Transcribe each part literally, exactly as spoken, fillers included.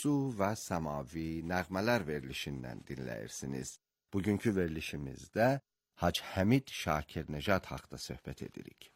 su və səmavi nəğmələr verilişindən dinləyirsiniz. Bugünkü verilişimizdə Hacı Həmid Şakirnejad haqqında söhbət edirik.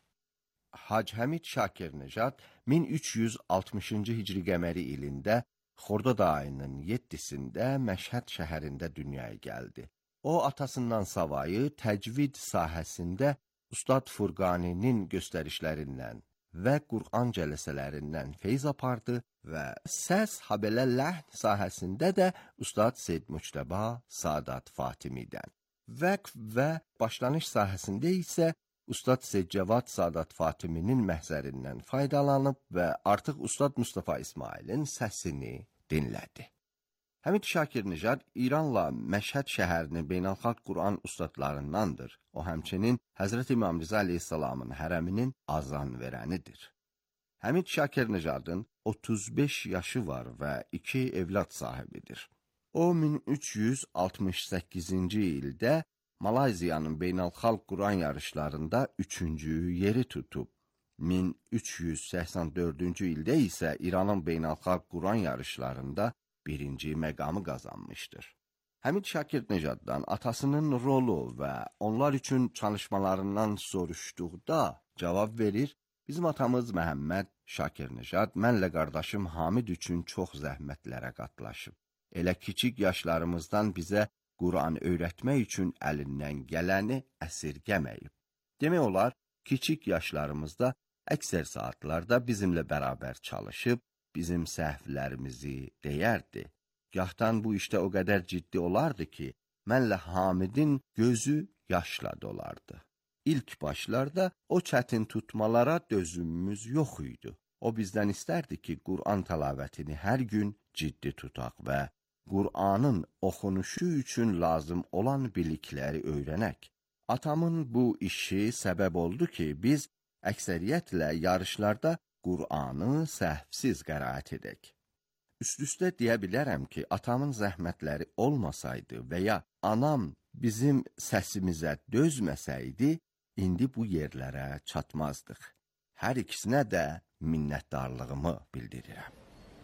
Hacı Həmid Şakirnejad min üç yüz altmışıncı hicri qəməri ilində Xordad ayının yeddisində Məşhəd şəhərində dünyaya gəldi. O, atasından savayı təcvid sahəsində Ustad Furqaninin göstərişlərindən və Qur'an cələsələrindən feyz apardı və səs, habelə, ləhn sahəsində də Ustad Seyyid Müçtəba Sadat Fatimidən. Vəqf və başlanış sahəsində isə Ustad Seyyid Cəvad Sadat Fatiminin məhzərindən faydalanıb və artıq Ustad Mustafa İsmailin səsini dinlədi. Həmid Şakirnejad İranla Məşhəd şəhərinin beynəlxalq Qur'an ustadlarındandır. O, həmçinin Həzrət İmam Rza Aleyhisselamın hərəminin azan verənidir. Həmid Şakirnejadın otuz beş yaşı var və iki evlad sahibidir. O, min üç yüz altmış səkkizinci ildə Malayziyanın beynəlxalq Qur'an yarışlarında üçüncü yeri tutub. min üç yüz səksən dördüncü ildə isə İranın beynəlxalq Qur'an yarışlarında birinci məqamı qazanmışdır. Həmid Şakirnejaddan atasının rolu və onlar üçün çalışmalarından soruşduqda cavab verir, bizim atamız Məhəmməd Şakirnejad mənlə qardaşım Hamid üçün çox zəhmətlərə qatlaşıb. Elə kiçik yaşlarımızdan bizə Qur'an öyrətmək üçün əlindən gələni əsirgəməyib. Demək olar, kiçik yaşlarımızda əksər saatlarda bizimlə bərabər çalışıb, bizim səhvlərimizi deyərdi. Gahdan bu işdə o qədər ciddi olardı ki, mənlə Hamidin gözü yaşla dolardı. İlk başlarda o çətin tutmalara dözümümüz yox idi. O bizdən istərdi ki, Qur'an təlavətini hər gün ciddi tutaq və Qur'anın oxunuşu üçün lazım olan bilikləri öyrənək. Atamın bu işi səbəb oldu ki, biz əksəriyyətlə yarışlarda Qur'anı səhvsiz qəraət edək. Üst-üstə deyə bilərəm ki, atamın zəhmətləri olmasaydı və ya anam bizim səsimizə dözməsəydi, indi bu yerlərə çatmazdıq. Hər ikisinə də minnətdarlığımı bildirirəm.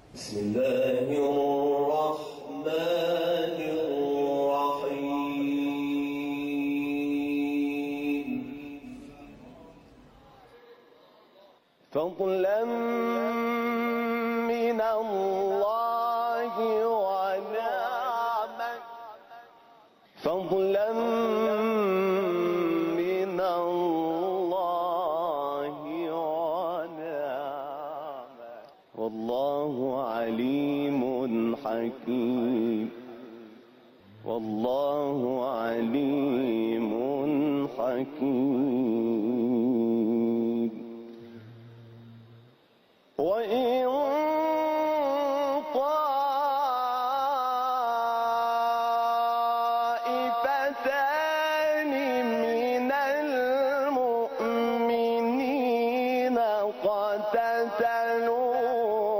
فضلا من الله ونعمة فضلا من الله ونعمة والله عليم حكيم والله عليم حكيم وإن طائفتان من المؤمنين اقتتلوا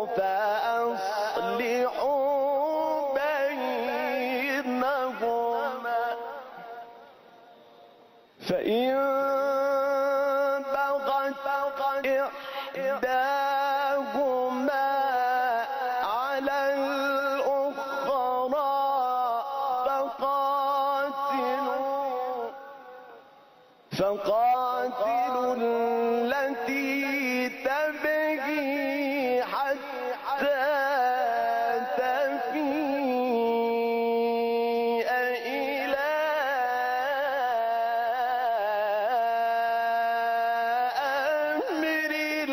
فأصلحوا بينهما فإن بغت إحداهما على الأخرى فقاتلوا فقاتلوا التي تبغي حتى تفيء إلى أمر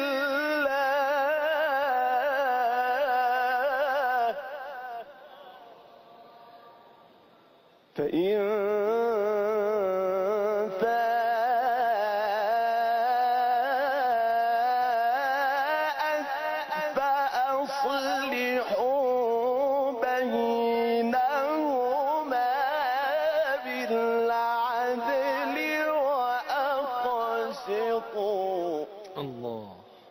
الله فإن فاءت فأصلحوا بينهما بالعدل وأقسطوا الله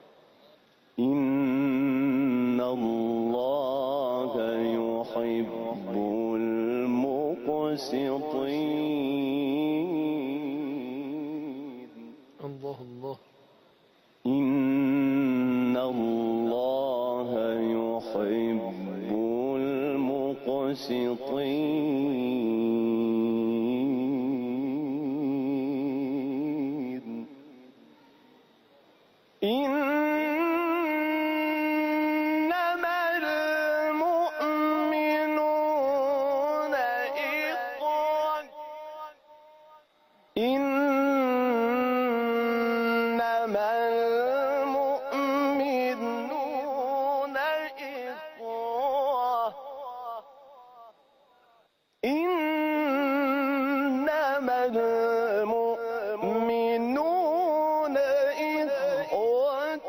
إن الله يحب المقسطين الله الله إن الله يحب المقسطين إنما المؤمنون إخوة إنما المؤمنون إخوة إنما المؤمنون إخوة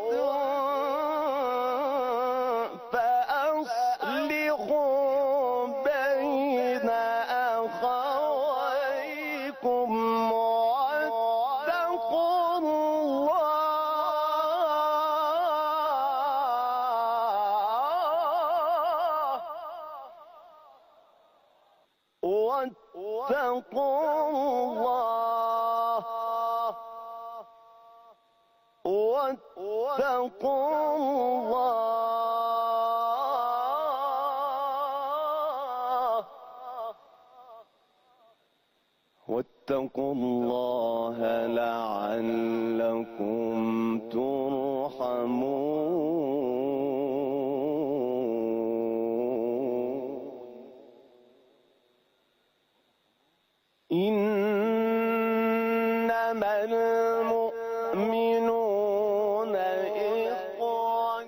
فأصلحوا بين أخويكم واتقوا الله واتقوا الله واتقوا الله واتقوا الله لعلكم ترحمون إنما المؤمنون إخوة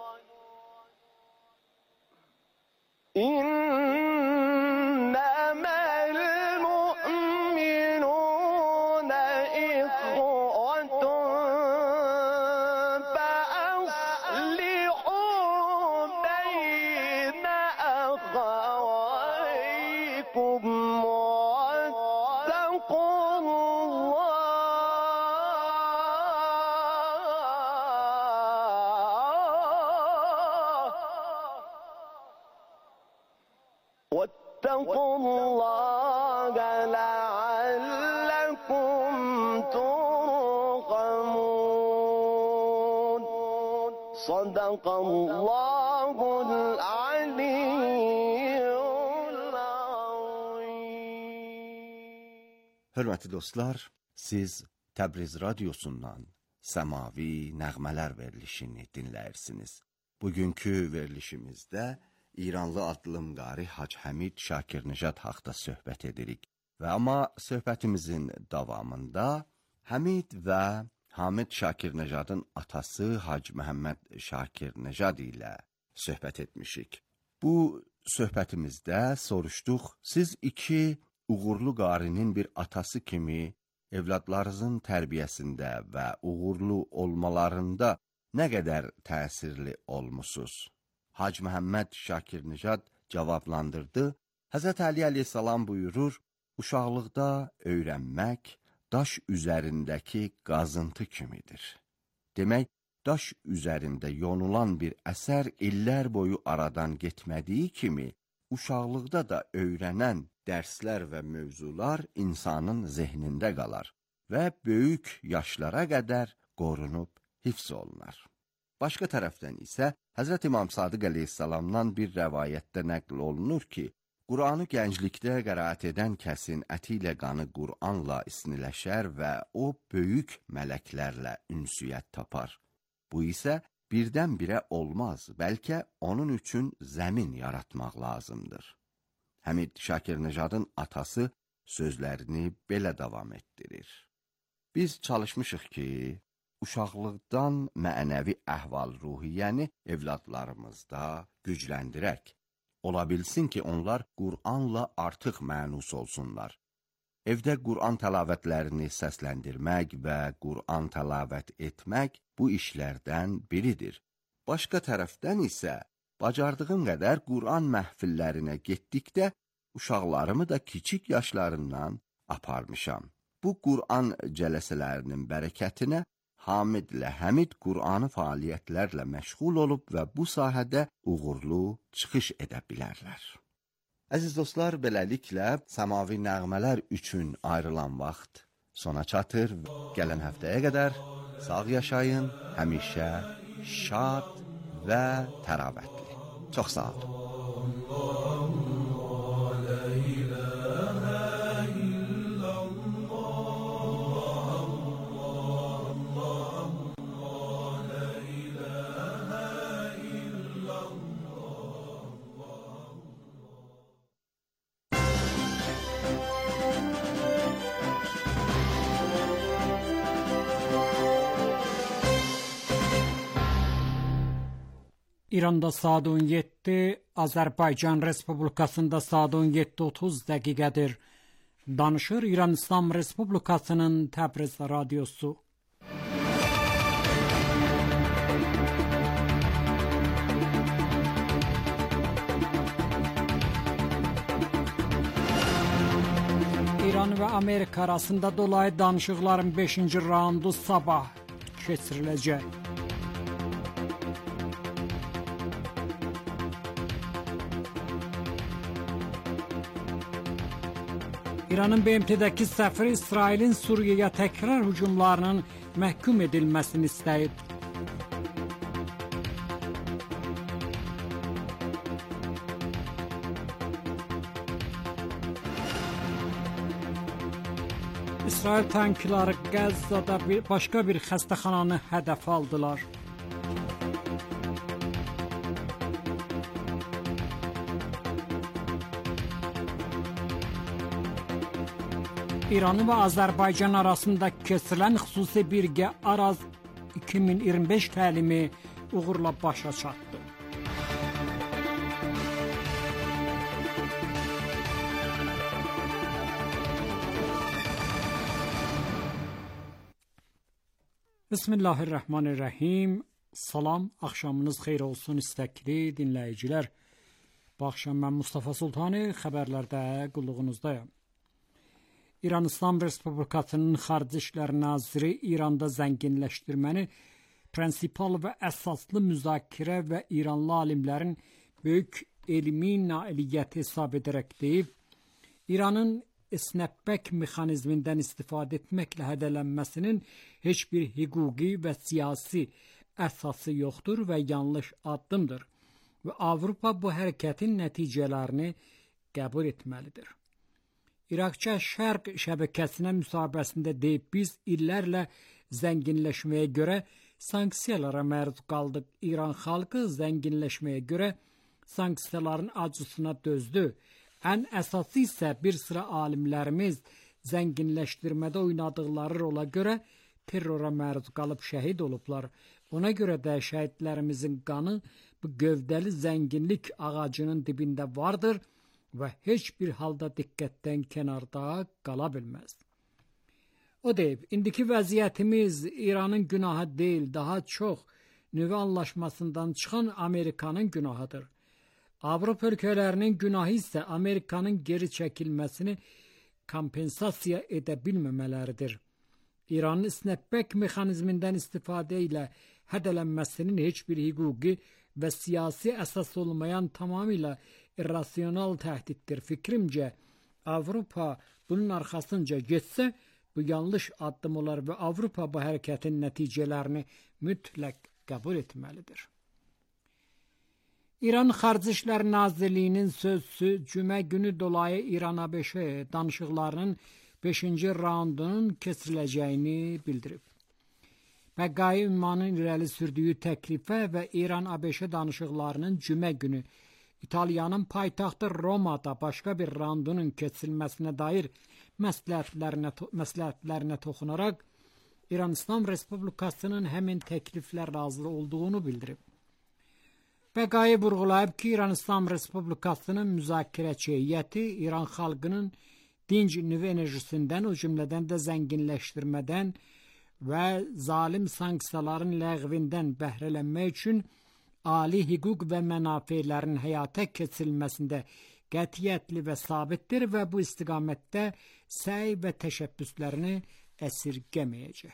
إنما المؤمنون إخوة فأصلحوا بين أخويكم واتقوا الله واتقوا الله لعلكم ترحمون صدق الله العلي العظيم. Hörmətli dostlar, siz Təbriz radiosundan səmavi nəğmələr verilişini dinləyirsiniz. Bugünkü verilişimizdə İranlı adlı qari Hacı Həmid Şakirnejad haqda söhbət edirik. Və amma söhbətimizin davamında Həmid və Hamid Şakirnejadın atası Hacı Məhəmməd Şakirnejad ilə söhbət etmişik. Bu söhbətimizdə soruşduq, siz iki uğurlu qarinin bir atası kimi evladlarınızın tərbiyəsində və uğurlu olmalarında nə qədər təsirli olmusunuz? Hacı Məhəmməd Şakirnejad cavablandırdı. Həzrət Əli əleyhissalam buyurur, uşaqlıqda öyrənmək daş üzərindəki qazıntı kimidir. Demək, daş üzərində yonulan bir əsər illər boyu aradan getmədiyi kimi, uşaqlıqda da öyrənən dərslər və mövzular insanın zehnində qalar və böyük yaşlara qədər qorunub hifz olunar. Başqa tərəfdən isə Həzrət İmam Sadiq əleyhissalamdan bir rəvayətdə nəql olunur ki, Qur'anı gənclikdə qəraət edən kəsin əti ilə qanı Qur'anla isniləşər və o böyük mələklərlə ünsiyyət tapar. Bu isə birdən-birə olmaz, bəlkə onun üçün zəmin yaratmaq lazımdır. Həmid Şakirnejadın atası sözlərini belə davam etdirir. Biz çalışmışıq ki, uşaqlıqdan mənəvi əhval-ruhiyyəni evladlarımızda gücləndirək. Ola bilsin ki, onlar Qur'anla artıq mənus olsunlar. Evdə Qur'an təlavətlərini səsləndirmək və Qur'an təlavət etmək bu işlərdən biridir. Başqa tərəfdən isə, bacardığım qədər Qur'an məhfillərinə getdikdə, uşaqlarımı da kiçik yaşlarından aparmışam. Bu Qur'an cələsələrinin bərəkətinə Hamidlə Həmid Qur'anı fəaliyyətlərlə məşğul olub və bu sahədə uğurlu çıxış edə bilərlər. Əziz dostlar, beləliklə səmavi nəğmələr üçün ayrılan vaxt sona çatır. Gələn həftəyə qədər sağ yaşayın, həmişə şad və təravətli. Çox sağ olun. İranda saat on yeddi, Azərbaycan Respublikasında saat on yeddi otuz dəqiqədir. Danışır İran İslam Respublikasının Təbriz radiosu. İran və Amerika arasında dolayı danışıqların beşinci raundu sabah keçiriləcək. İranın B M T'dəki səfiri İsrailin Suriyaya təkrar hücumlarının məhkum edilməsini istəyib. İsrail tankları Qəzzada bir başqa bir xəstəxananı hədəf aldılar. İranı və Azərbaycan arasında keçirilən xüsusi birgə Araz iki min iyirmi beş təlimi uğurla başa çatdı. Bismillahirrahmanirrahim. Salam, axşamınız xeyir olsun istəkli dinləyicilər. Bu axşam mən Mustafa Sultani xəbərlərdə qulluğunuzdayım. İran İslam Respublikasının Xarici İşlər Naziri İranda zənginləşdirməni prinsipal və əsaslı müzakirə və İranlı alimlərin böyük elmi nailiyyəti hesab edərək deyib, İranın snapback mexanizmindən istifadə etməklə hədələnməsinin heç bir hüquqi və siyasi əsası yoxdur və yanlış addımdır və Avropa bu hərəkətin nəticələrini qəbul etməlidir. İraqça Şərq şəbəkəsinə müsahibəsində deyib, biz illərlə zənginləşməyə görə sanksiyalara məruz qaldıq. İran xalqı zənginləşməyə görə sanksiyaların acısına dözdü. Ən əsası isə bir sıra alimlərimiz zənginləşdirmədə oynadıqları rola görə terrora məruz qalıb şəhid olublar. Ona görə də şəhidlərimizin qanı bu gövdəli zənginlik ağacının dibində vardır və heç bir halda diqqətdən kənarda qala bilməz. O deyib, indiki vəziyyətimiz İranın günahı deyil, daha çox nüvə anlaşmasından çıxan Amerikanın günahıdır. Avropa ölkələrinin günahı isə Amerikanın geri çəkilməsini kompensasiya edə bilməmələridir. İranın snapback mexanizmindən istifadə ilə hədələnməsinin heç bir hüquqi və siyasi əsas olmayan tamamilə irrasional təhdiddir. Fikrimcə, Avropa bunun arxasınca getsə, bu yanlış addım olar və Avropa bu hərəkətin nəticələrini mütləq qəbul etməlidir. İran Xarici İşlər Nazirliyinin sözçüsü cümə günü dolayı İran-A B Ş danışıqlarının beşinci raundunun keçiriləcəyini bildirib. Bəqai ünvanın irəli sürdüyü təklifə və İran-A B Ş danışıqlarının cümə günü İtaliyanın paytaxtı Romada başqa bir raundunun keçirilməsinə dair məsləhətlərinə, məsləhətlərinə toxunaraq İran İslam Respublikasının həmin təkliflərlə hazır olduğunu bildirib. Bəqai vurğulayıb ki, İran İslam Respublikasının müzakirəçi heyəti İran xalqının dinc nüvə enerjisindən, o cümlədən də zənginləşdirmədən və zalim sanksiyaların ləğvindən bəhrələnmək üçün ali hüquq və mənafelerin həyata keçirilməsində qətiyyətli və sabitdir və bu istiqamətdə səy və təşəbbüslərini əsirgəməyəcək.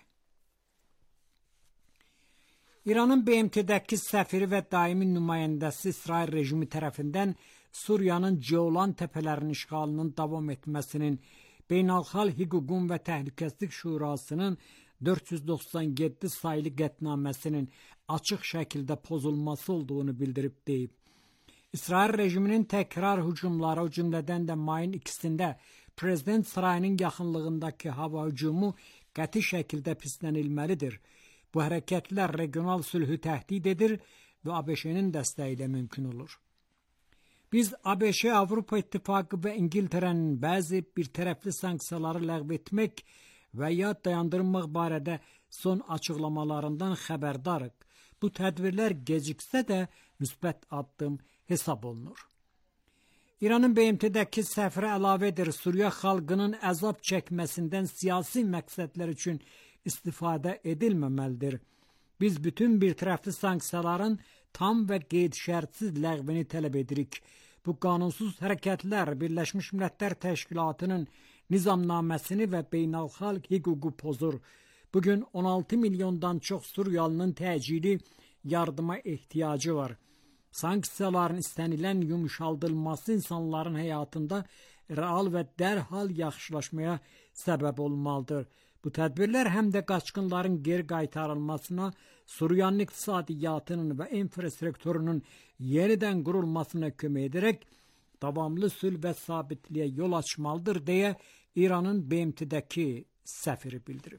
İranın B M T'dəki səfiri və daimi nümayəndəsi İsrail rejimi tərəfindən Suriyanın Ceylan təpələrinin işğalının davam etməsinin Beynəlxalq Hüququn və Təhlükəsizlik Şurasının dörd yüz doxsan yeddi saylı qətnaməsinin açıq şəkildə pozulması olduğunu bildirib deyib. İsrail rejiminin təkrar hücumları, o cümlədən də mayın ikisində Prezident sarayının yaxınlığındakı hava hücumu qəti şəkildə pislənilməlidir. Bu hərəkətlər regional sülhü təhdid edir və A B Ş'nin dəstəyi ilə mümkün olur. Biz A B Ş, Avropa İttifaqı və İngiltərənin bəzi bir tərəfli sanksiyaları ləğv etmək və ya dayandırmaq barədə son açıqlamalarından xəbərdarıq. Bu tədbirlər geciksə də müsbət addım hesab olunur. İranın B M T'dəki səfiri əlavə edir, Suriya xalqının əzab çəkməsindən siyasi məqsədlər üçün istifadə edilməməlidir. Biz bütün bir tərəfli sanksiyaların tam və qeyd-şərtsiz ləğvini tələb edirik. Bu qanunsuz hərəkətlər Birləşmiş Millətlər Təşkilatının nizamnaməsini və beynəlxalq hüququ pozur. Bugün on altı milyondan çox Suriyalının təcili yardıma ehtiyacı var. Sanksiyaların istənilən yumuşaldılması insanların həyatında real və dərhal yaxşılaşmaya səbəb olmalıdır. Bu tədbirlər həm də qaçqınların geri qaytarılmasına, Suriyanın iqtisadiyyatının və infrastrukturunun yenidən qurulmasına kömək edərək davamlı sülh və sabitliyə yol açmalıdır deyə İranın B M T'dəki səfiri bildirib.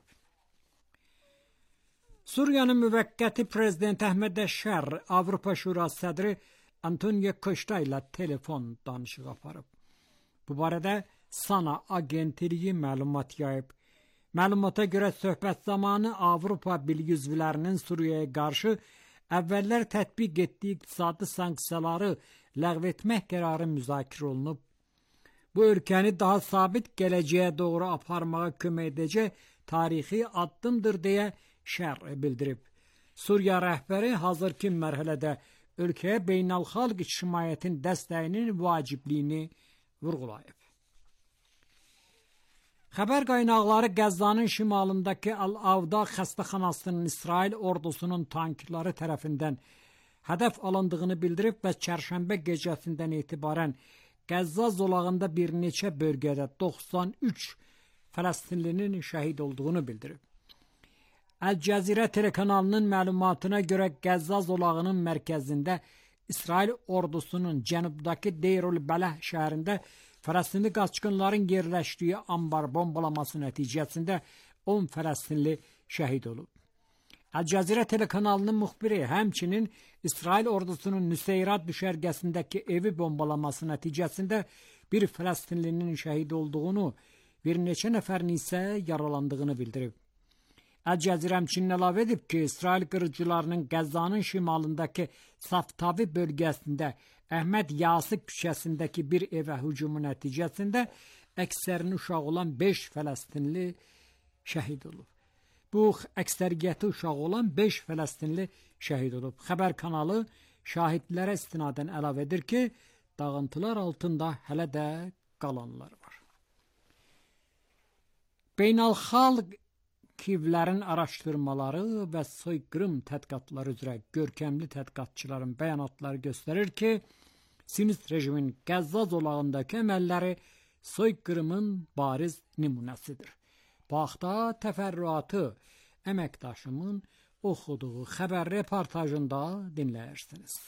Suriyanın müvəqqəti prezidenti Əhməd Əşər Avropa Şurası sədri Antonio Costa ilə telefon danışığı aparıb. Bu barədə Sana agentliyi məlumat yayıb. Məlumata görə söhbət zamanı Avropa Birliyi üzvlərinin Suriyaya qarşı əvvəllər tətbiq etdiyi iqtisadi sanksiyaları ləğv etmək qərarı müzakirə olunub. Bu ölkəni daha sabit gələcəyə doğru aparmağa kömək edəcək tarixi addımdır deyə şər bildirib. Suriya rəhbəri hazırki mərhələdə ölkəyə beynəlxalq ictimaiyyətin dəstəyinin vacibliyini vurğulayıb. Xəbər qaynaqları Qəzzanın şimalındakı Əl-Avda xəstəxanasının İsrail ordusunun tankları tərəfindən hədəf alındığını bildirib və çərşənbə gecəsindən etibarən Qəzza zolağında bir neçə bölgədə doxsan üç Fələstinlinin şəhid olduğunu bildirib. Əl-Cəzirə telekanalının məlumatına görə Qəzza zolağının mərkəzində İsrail ordusunun cənubdakı Deir-ül-Bələh şəhərində Fələstinli qaçqınların yerləşdiyi ambar bombalaması nəticəsində on Fələstinli şəhid olub. Əl-Cəzirə telekanalının müxbiri həmçinin İsrail ordusunun Nüseyrat düşərgəsindəki evi bombalaması nəticəsində bir Fələstinlinin şəhid olduğunu, bir neçə nəfərin isə yaralandığını bildirib. Əl-Cəzirə həmçinin əlavə edib ki, İsrail qırıcılarının Qəzzanın şimalındakı Saftavi bölgəsində Əhməd Yasik küçəsindəki bir evə hücumu nəticəsində əksərini uşaq olan beş Fələstinli şəhid olub. Bu, əksəriyyəti uşaq olan beş Fələstinli şəhid olub. Xəbər kanalı şahidlərə istinadən əlavə edir ki, dağıntılar altında hələ də qalanlar var. Beynəlxalq Kivlərin araşdırmaları və soyqırım tədqiqatları üzrə görkəmli tədqiqatçıların bəyanatları göstərir ki, Sionist rejimin Qəzza zolağındakı əməlləri soyqırımın bariz nümunəsidir. Bu haqda təfərrüatı əməkdaşımın oxuduğu xəbər reportajında dinləyirsiniz.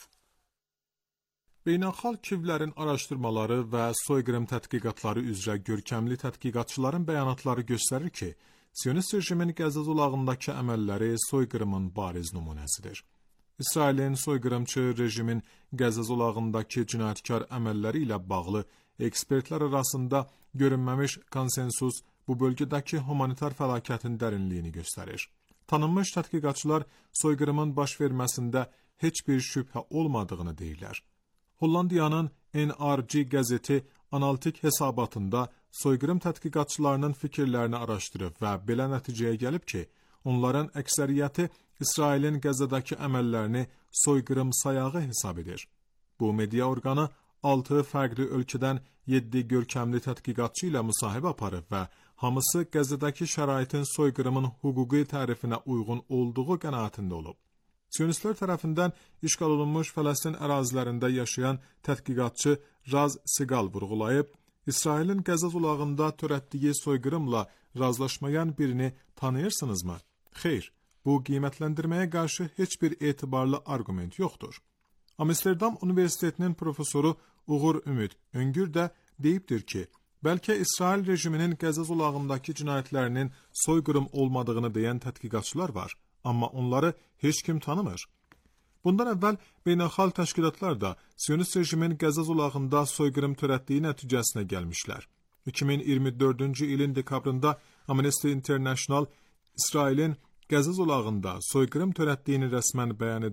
Beynəlxalq Kivlərin araşdırmaları və soyqırım tədqiqatları üzrə görkəmli tədqiqatçıların bəyanatları göstərir ki, Sionist rejimin Qəzza zolağındakı əməlləri soyqırımın bariz nümunəsidir. İsrailin soyqırımçı rejimin Qəzza zolağındakı cinayətkar əməlləri ilə bağlı ekspertlər arasında görünməmiş konsensus bu bölgədəki humanitar fəlakətin dərinliyini göstərir. Tanınmış tədqiqatçılar soyqırımın baş verməsində heç bir şübhə olmadığını deyirlər. Hollandiyanın N R G qəzeti analitik hesabatında soyqırım tədqiqatçılarının fikirlərini araşdırıb və belə nəticəyə gəlib ki, onların əksəriyyəti İsrailin Qəzzadakı əməllərini soyqırım sayağı hesab edir. Bu media orqanı altı fərqli ölkədən yeddi görkəmli tədqiqatçı ilə müsahibə aparıb və hamısı Qəzzadakı şəraitin soyqırımın hüquqi tərifinə uyğun olduğu qənaətində olub. Sionistlər tərəfindən işğal olunmuş Fələstin ərazilərində yaşayan tədqiqatçı Raz Sigal vurğulayıb, İsrailin Qəzza zolağında törətdiyi soyqırımla razılaşmayan birini tanıyırsınızmı? Xeyr, bu qiymətləndirməyə qarşı heç bir etibarlı arqument yoxdur. Amsterdam Universitetinin profesoru Uğur Ümid Öngür də deyibdir ki, bəlkə İsrail rejiminin Qəzza zolağındakı cinayətlərinin soyqırım olmadığını deyən tədqiqatçılar var, amma onları heç kim tanımır. Bundan əvvəl beynəlxalq təşkilatlar da Sionist rejimin Qəzza zolağında soyqırım törətdiyi nəticəsinə gəlmişlər. iki min iyirmi dördüncü ilin dekabrında Amnesty International İsrailin Qəzza zolağında soyqırım törətdiyini rəsmən bəyan edən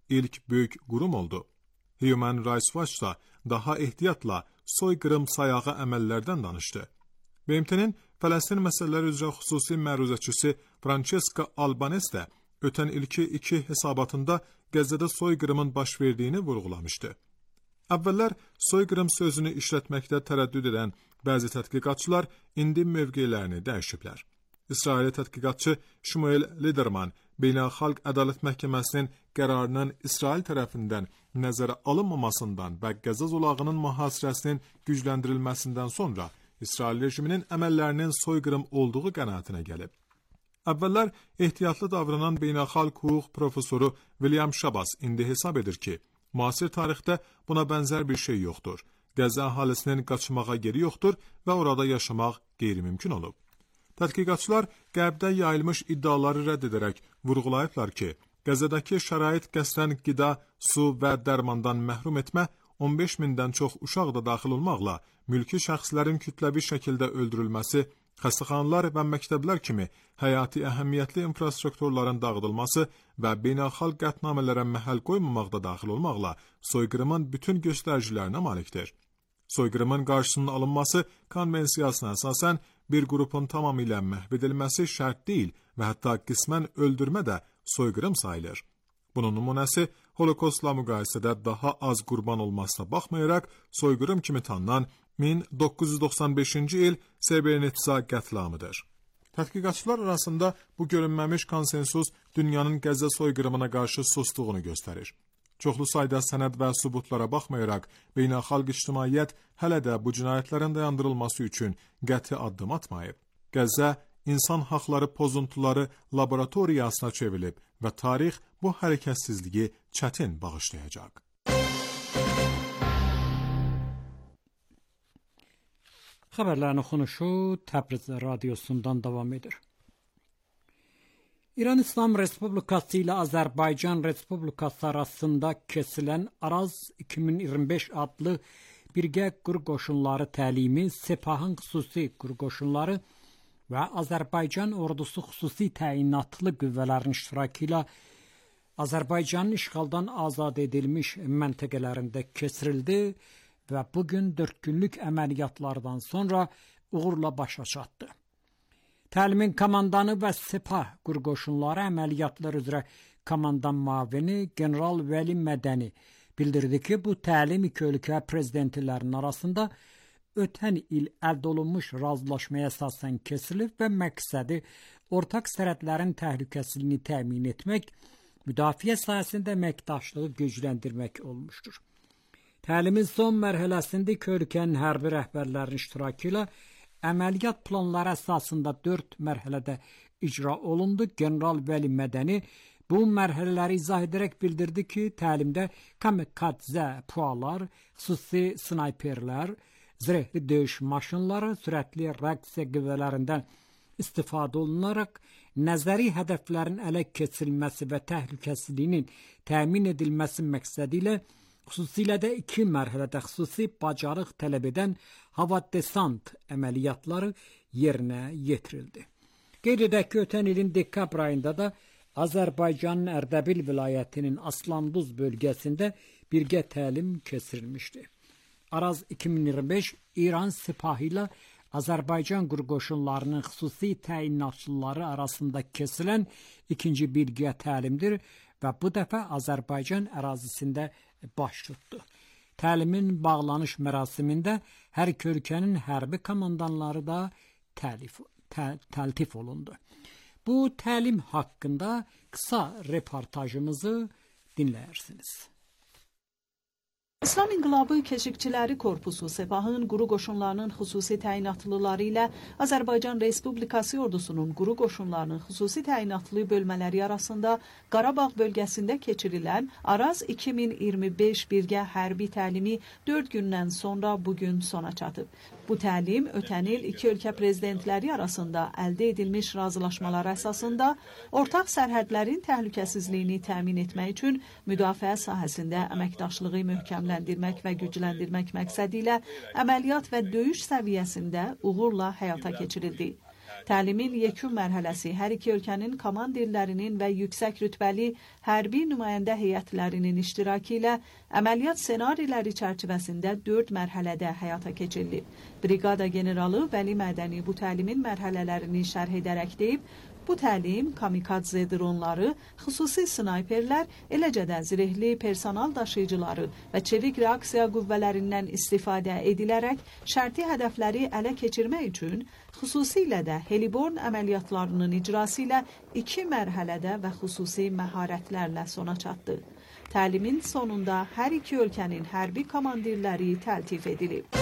ilk böyük qurum oldu. Human Rights Watch da daha ehtiyatla soyqırım sayağı əməllərdən danışdı. B M T-nin Fələstin məsələləri üzrə xüsusi məruzəçisi Francesca Albanese də ötən ilki iki hesabatında Qəzzədə soyqırımın baş verdiyini vurğulamışdı. Əvvəllər soyqırım sözünü işlətməkdə tərəddüd edən bəzi tədqiqatçılar indi mövqelərini dəyişiblər. İsraili tədqiqatçı Shmuel Liderman Beynəlxalq Ədalət Məhkəməsinin qərarının İsrail tərəfindən nəzərə alınmamasından və Qəzza zolağının mühasirəsinin gücləndirilməsindən sonra İsrail rejiminin əməllərinin soyqırım olduğu qənaətinə gəlib. Əvvəllər ehtiyatlı davranan beynəlxalq hüquq professoru William Shabas indi hesab edir ki, müasir tarixdə buna bənzər bir şey yoxdur. Qəzza əhalisinin qaçmağa yeri yoxdur və orada yaşamaq qeyri-mümkün olub. Tədqiqatçılar qərbdə yayılmış iddiaları rədd edərək vurğulayıblar ki, Qəzzədəki şərait qəsdən qida, su və dərmandan məhrum etmə, on beş mindən çox uşaq da daxil olmaqla mülki şəxslərin kütləvi şəkildə öldürülməsi, xəstəxanalar və məktəblər kimi həyati əhəmiyyətli infrastrukturların dağıdılması və beynəlxalq qətnamələrə məhəl qoymamaqda daxil olmaqla soyqırımın bütün göstəricilərinə malikdir. Soyqırımın qarşısının alınması konvensiyasına əsasən bir qrupun tamamilə məhv edilməsi şərt deyil və hətta qismən öldürmə də soyqırım sayılır. Bunun nümunəsi Holokostla müqayisədə daha az qurban olmasına baxmayaraq soyqırım kimi tanınan min doqquz yüz doxsan beşinci il Srebrenitsa qətliamıdır. Tədqiqatçılar arasında bu görünməmiş konsensus dünyanın Qəzza soyqırımına qarşı sustuğunu göstərir. Çoxlu sayda sənəd və sübutlara baxmayaraq beynəlxalq ictimaiyyət hələ də bu cinayətlərin dayandırılması üçün qəti addım atmayıb. Qəzza insan haqları pozuntuları laboratoriyasına çevrilib və tarix bu hərəkətsizliyi çətin bağışlayacaq. Xəbərlərin oxunuşu Təbriz radiosundan davam edir. İran İslam Respublikası ilə Azərbaycan Respublikası arasında kesilən Araz iki min iyirmi beş adlı birgə quru qoşunları təlimi, Sepahın xüsusi quru qoşunları və Azərbaycan ordusu xüsusi təyinatlı qüvvələrin iştirakı ilə Azərbaycanın işğaldan azad edilmiş məntəqələrində keçirildi və bugün dörd günlük əməliyyatlardan sonra uğurla başa çatdı. Təlimin komandanı və Sepah quru qoşunları əməliyyatlar üzrə komandan müavini General Vəli Mədəni bildirdi ki, bu təlim iki ölkə prezidentlərinin arasında ötən il əldə olunmuş razılaşmaya əsasən kesilib və məqsədi ortaq sərhədlərin təhlükəsizliyini təmin etmək, müdafiə sahəsində əməkdaşlığı gücləndirmək olmuşdur. Təlimin son mərhələsində iki ölkənin hərbi rəhbərlərinin iştirakı ilə əməliyyat planları əsasında dörd mərhələdə icra olundu. General Vəli Mədəni bu mərhələləri izah edərək bildirdi ki, təlimdə kamikadzə pualar, xüsusi snayperlər, zirehli döyüş maşınları, sürətli reaksiya qüvvələrindən istifadə olunaraq nəzəri hədəflərin ələ keçirilməsi və təhlükəsizliyinin təmin edilməsi məqsədi ilə xüsusilə də iki mərhələdə xüsusi bacarıq tələb edən hava desant əməliyyatları yerinə yetirildi. Qeyd edək ki, ötən ilin dekabr ayında da Azərbaycanın Ərdəbil vilayətinin Aslanduz bölgəsində birgə təlim keçirilmişdi. Araz iki min iyirmi beş İran Sepahı ilə Azərbaycan quru qoşunlarının xüsusi təyinatçıları arasında kesilən ikinci birgə təlimdir və bu dəfə Azərbaycan ərazisində baş tutdu. Təlimin bağlanış mərasimində hər iki ölkənin hərbi komandanları da təlif, tə, təltif olundu. Bu təlim haqqında qısa reportajımızı dinləyirsiniz. İslam İnqilabı Keşikçiləri Korpusu Sepahın quru qoşunlarının xüsusi təyinatlıları ilə Azərbaycan Respublikası ordusunun quru qoşunlarının xüsusi təyinatlı bölmələri arasında Qarabağ bölgəsində keçirilən Araz iki min iyirmi beş birgə hərbi təlimi dörd gündən sonra bugün sona çatıb. Bu təlim ötən il iki ölkə prezidentləri arasında əldə edilmiş razılaşmalar əsasında ortaq sərhədlərin təhlükəsizliyini təmin etmək üçün müdafiə sahəsində əməkdaşlığı möhkəmləndirmək və gücləndirmək məqsədi ilə əməliyyat və döyüş səviyyəsində uğurla həyata keçirildi. Təlimin yekun mərhələsi hər iki ölkənin komandirlərinin və yüksək rütbəli hərbi nümayəndə heyətlərinin iştirakı ilə əməliyyat ssenariləri çərçivəsində dörd mərhələdə həyata keçirilib. Briqada generalı Vəli Mədəni bu təlimin mərhələlərini şərh edərək deyib, bu təlim kamikadze dronları, xüsusi snayperlər, eləcə də zirehli personal daşıyıcıları və çevik reaksiya qüvvələrindən istifadə edilərək şərti hədəfləri ələ keçirmək üçün xüsusilə də heliborn əməliyyatlarının icrası ilə iki mərhələdə və xüsusi məharətlərlə sona çatdı. Təlimin sonunda hər iki ölkənin hərbi komandirləri təltif edilib.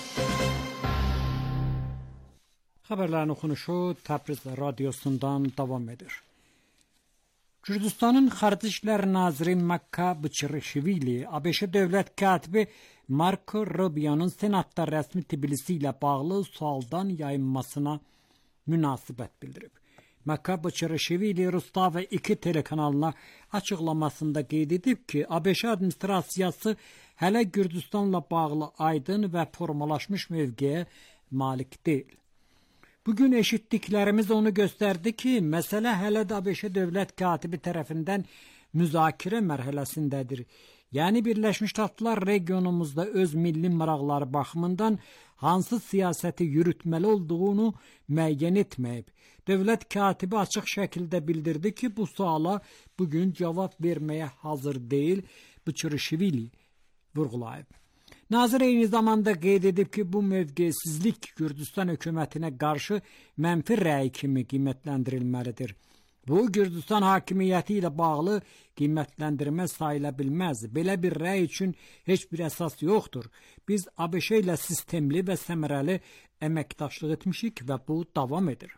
Haberlerin okunuşu Təbriz radyosundan devam edir. Gürcistanın Xarici İşlər Naziri Makka Bıçırışvili, ABŞ Dövlət Katibi Marco Rubio'nun Senatda rəsmi Tbilisi ilə bağlı sualdan yayınmasına münasibət bildirib. Makka Bıçırışvili Rustav və iki telekanalına açıqlamasında qeyd edib ki, ABŞ administrasiyası hələ Gürcistanla bağlı aydın və formalaşmış mövqeyə malik deyil. Bugün eşitdiklərimiz onu göstərdi ki, məsələ hələ də ABŞ Dövlət Katibi tərəfindən müzakirə mərhələsindədir. Yəni Birləşmiş Ştatlar regionumuzda öz milli maraqları baxımından hansı siyasəti yürütməli olduğunu müəyyən etməyib. Dövlət katibi açıq şəkildə bildirdi ki, bu suala bugün cavab verməyə hazır deyil, Bıçırışvili vurğulayıb. Nazir eyni zamanda qeyd edib ki, bu mövqesizlik Gürcistan hökumətinə qarşı mənfi rəy kimi qiymətləndirilməlidir. Bu, Gürcistan hakimiyyəti ilə bağlı qiymətləndirmə sayıla bilməz. Belə bir rəy üçün heç bir əsas yoxdur. Biz ABŞ ilə sistemli və səmərəli əməkdaşlıq etmişik və bu davam edir.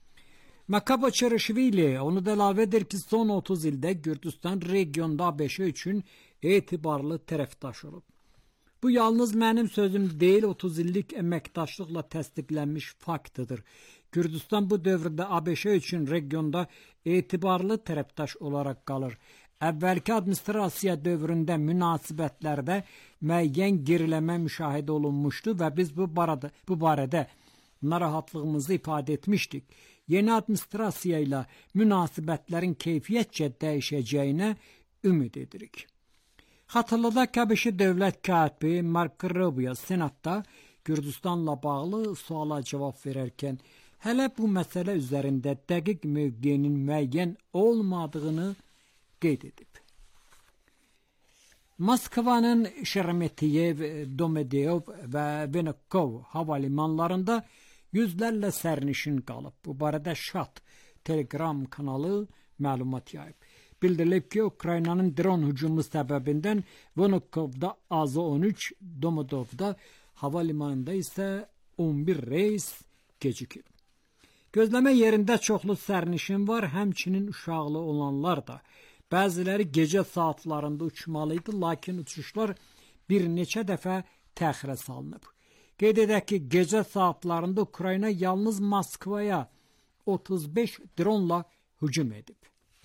Makka Bıçırışvili onu da əlavə edir ki, son otuz ildə Gürcistan regionda ABŞ üçün etibarlı tərəfdaş olub. Bu yalnız mənim sözüm deyil, otuz illik əməkdaşlıqla təsdiqlənmiş faktıdır. Gürcistan bu dövrdə ABŞ üçün regionda etibarlı tərəfdaş olaraq qalır. Əvvəlki administrasiya dövründə münasibətlərdə müəyyən geriləmə müşahidə olunmuşdu və biz bu barədə, bu barədə narahatlığımızı ifadə etmişdik. Yeni administrasiya ilə münasibətlərin keyfiyyətcə dəyişəcəyinə ümid edirik. Xatırladaq ki, ABŞ Dövlət Katibi Marco Rubio Senatda Gürcistanla bağlı suala cavab verərkən hələ bu məsələ üzərində dəqiq mövqeyinin müəyyən olmadığını qeyd edib. Moskvanın Şeremetyev, Domodedov və Vnukovo havalimanlarında yüzlərlə sərnişin qalıb. Bu barədə Şat Telegram kanalı məlumat yayıb. Bildirilib ki, Ukraynanın dron hücumu səbəbindən Vnukovda azı on üç, Domodovda havalimanında isə on bir reys gecikib. Gözləmə yerində çoxlu sərnişin var, həmçinin uşaqlı olanlar da. Bəziləri gecə saatlarında uçmalıydı, lakin uçuşlar bir neçə dəfə təxirə salınıb. Qeyd edək ki, gecə saatlarında Ukrayna yalnız Moskvaya otuz beş dronla hücum edib.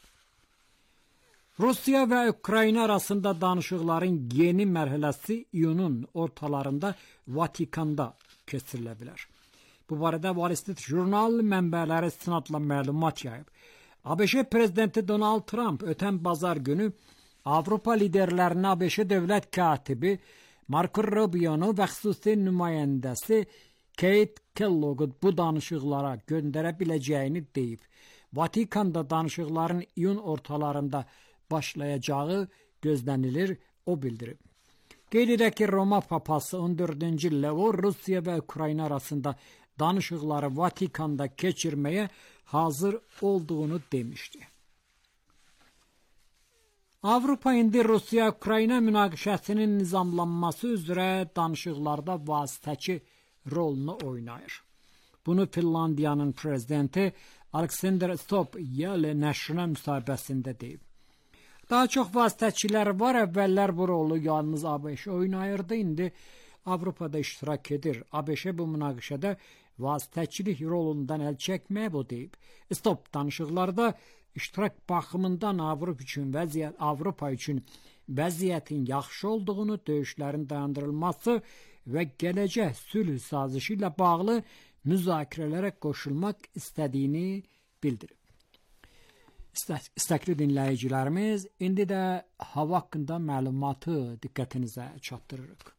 Rusiya və Ukrayna arasında danışıqların yeni mərhələsi iyunun ortalarında Vatikanda keçirilə bilər. Bu barədə Wall Street jurnal mənbələri istinadla məlumat yayıb. ABŞ prezidenti Donald Trump ötən bazar günü Avropa liderlərinə ABŞ Dövlət Katibi Marco Rubio'nu və xüsusi nümayəndəsi Kate Kelloggu bu danışıqlara göndərə biləcəyini deyib. Vatikanda danışıqların iyun ortalarında başlayacağı gözlənilir, o bildirib. Qeyd edək ki, Roma papası on dördüncü Leo Rusiya və Ukrayna arasında danışıqları Vatikanda keçirməyə hazır olduğunu demişdi. Avropa indi Rusiya-Ukrayna münaqişəsinin nizamlanması üzrə danışıqlarda vasitəçi rolunu oynayır. Bunu Finlandiyanın prezidenti Alexander Stubb Yale nəşrinə müsahibəsində deyib. Daha çox vasitəçilər var, əvvəllər bu rolu yalnız ABŞ oynayırdı, indi Avropada iştirak edir. ABŞ bu münaqişədə vasitəçilik rolundan əl çəkməyə bu deyib. Stop danışıqlarda iştirak baxımından Avropa üçün vəziyyət, Avropa üçün vəziyyətin yaxşı olduğunu, döyüşlərin dayandırılması və gələcək sülh sazişi ilə bağlı müzakirələrə qoşulmaq istədiyini bildirib. İstəkli dinləyicilərimiz, indi də hava haqqında məlumatı diqqətinizə çatdırırıq.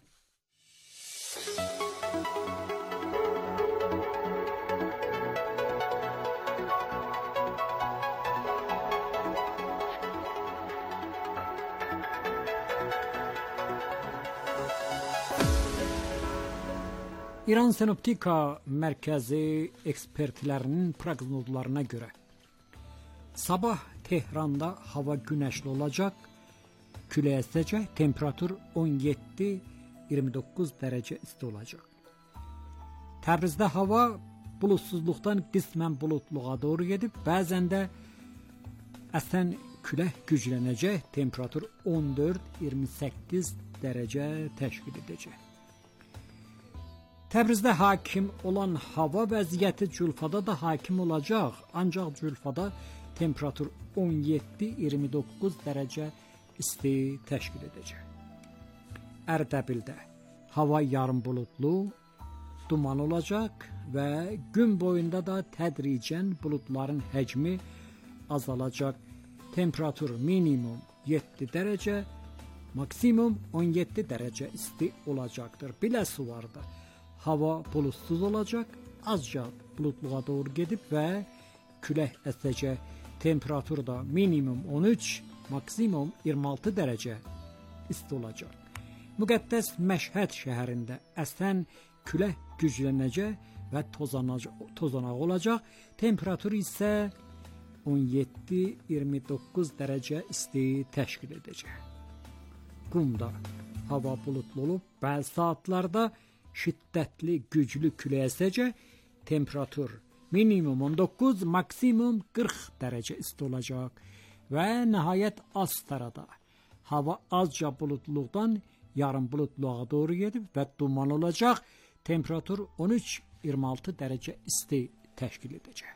İran Sinoptika Mərkəzi ekspertlərinin proqnozlarına görə sabah Tehranda hava günəşli olacaq, külək əsəcək, temperatur on yeddi iyirmi doqquz dərəcə isti olacaq. Təbrizdə hava bulutsuzluqdan qismən bulutluğa doğru gedib, bəzən də əsən külək güclənəcək, temperatur on dörd iyirmi səkkiz dərəcə təşkil edəcək. Təbrizdə hakim olan hava vəziyyəti Culfada da hakim olacaq, ancaq Culfada temperatur on yeddi iyirmi doqquz dərəcə isti təşkil edəcək. Ərdəbildə hava yarım bulutlu, duman olacaq və gün boyunda da tədricən buludların həcmi azalacaq. Temperatur minimum yeddi dərəcə, maksimum on yeddi dərəcə isti olacaqdır. Biləsuvarda hava bulutsuz olacaq, azca bulutluğa doğru gedib və külək əsəcək. Temperatur da minimum on üç, maksimum iyirmi altı dərəcə isti olacaq. Müqəddəs Məşhəd şəhərində əsən külək güclənəcək və tozanaq olacaq. Temperatur isə on yeddi iyirmi doqquz dərəcə isti təşkil edəcək. Qumda hava bulutlu olub, bəzi saatlarda şiddətli, güclü külək əsəcək. Temperatur minimum on doqquz, maksimum qırx dərəcə isti olacaq. Və nəhayət Astarada hava azca bulutluqdan yarım bulutluğa doğru gedib və duman olacaq. Temperatur on üç iyirmi altı dərəcə isti təşkil edəcək.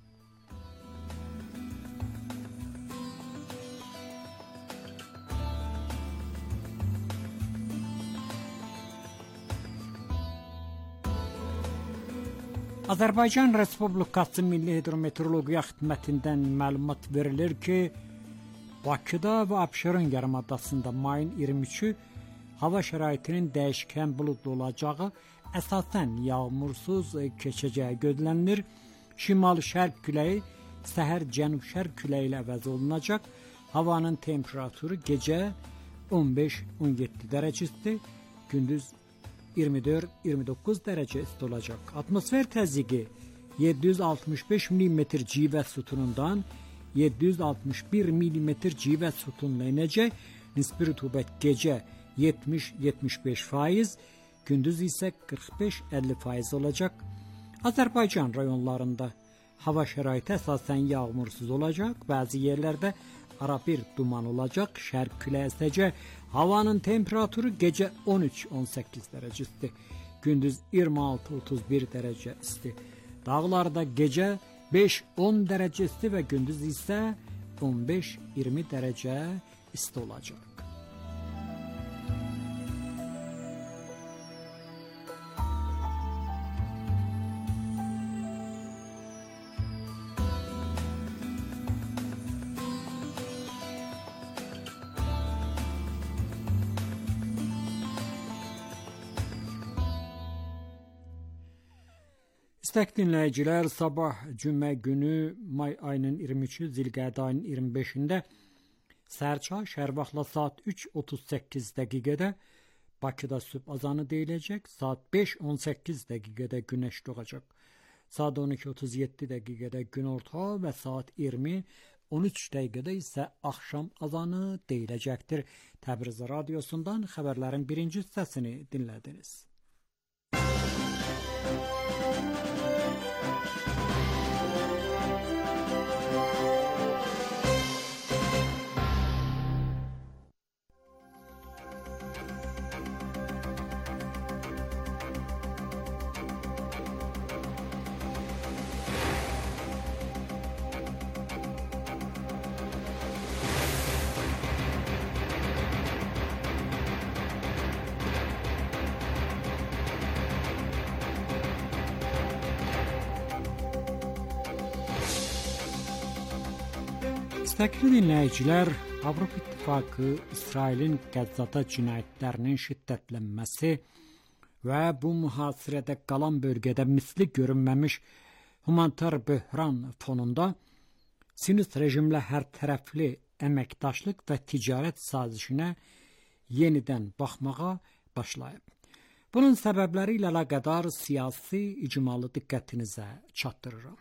Azərbaycan Respublikası Milli Hidrometeorologiya Xidmətindən məlumat verilir ki, Bakıda və Abşeron yarımadasında mayın iyirmi üçü hava şəraitinin dəyişkən buludlu olacağı, əsasən yağmursuz keçəcəyi gözlənilir. Şimal-şərq küləyi səhər cənub-şərq küləyi ilə əvəz olunacaq. Havanın temperaturu gecə on beş on yeddi dərəcə isti, gündüz iyirmi dörd iyirmi doqquz dərəcə isti olacaq. Atmosfer təzyiqi yeddi yüz altmış beş millimetr civə sütunundan yeddi yüz altmış bir millimetr civə sütununa enəcək. Nisbi rütubət gecə yetmiş yetmiş beş faiz, gündüz isə qırx beş əlli faiz olacaq. Azərbaycan rayonlarında hava şəraiti əsasən yağmursuz olacaq. Bəzi yerlərdə arabir duman olacaq, şərq küləyi əsəcək. Havanın temperaturu gecə on üç on səkkiz dərəcə isti, gündüz iyirmi altı otuz bir dərəcə isti. Dağlarda gecə beş on dərəcə isti və gündüz isə on beş iyirmi dərəcə isti olacaq. İstək dinləyicilər, sabah cümə günü may ayının iyirmi üçü, Zilqədə ayının iyirmi beşində səhərçay şəhər vaxtla saat üç otuz səkkiz dəqiqədə Bakıda sübh azanı deyiləcək, saat beş on səkkiz dəqiqədə günəş doğacaq, saat on iki otuz yeddi dəqiqədə günorta və saat iyirmi on üç dəqiqədə isə axşam azanı deyiləcəkdir. Təbriz radiosundan xəbərlərin birinci hissəsini dinlədiniz. Sevgili dinləyicilər, Avropa İttifaqı İsrailin Qəzzada cinayətlərinin şiddətlənməsi və bu mühasirədə qalan bölgədə misli görünməmiş humanitar böhran fonunda Siyonist rejimlə hər tərəfli əməkdaşlıq və ticarət sazişinə yenidən baxmağa başlayıb. Bunun səbəbləri ilə əlaqədar siyasi icmalı diqqətinizə çatdırıram.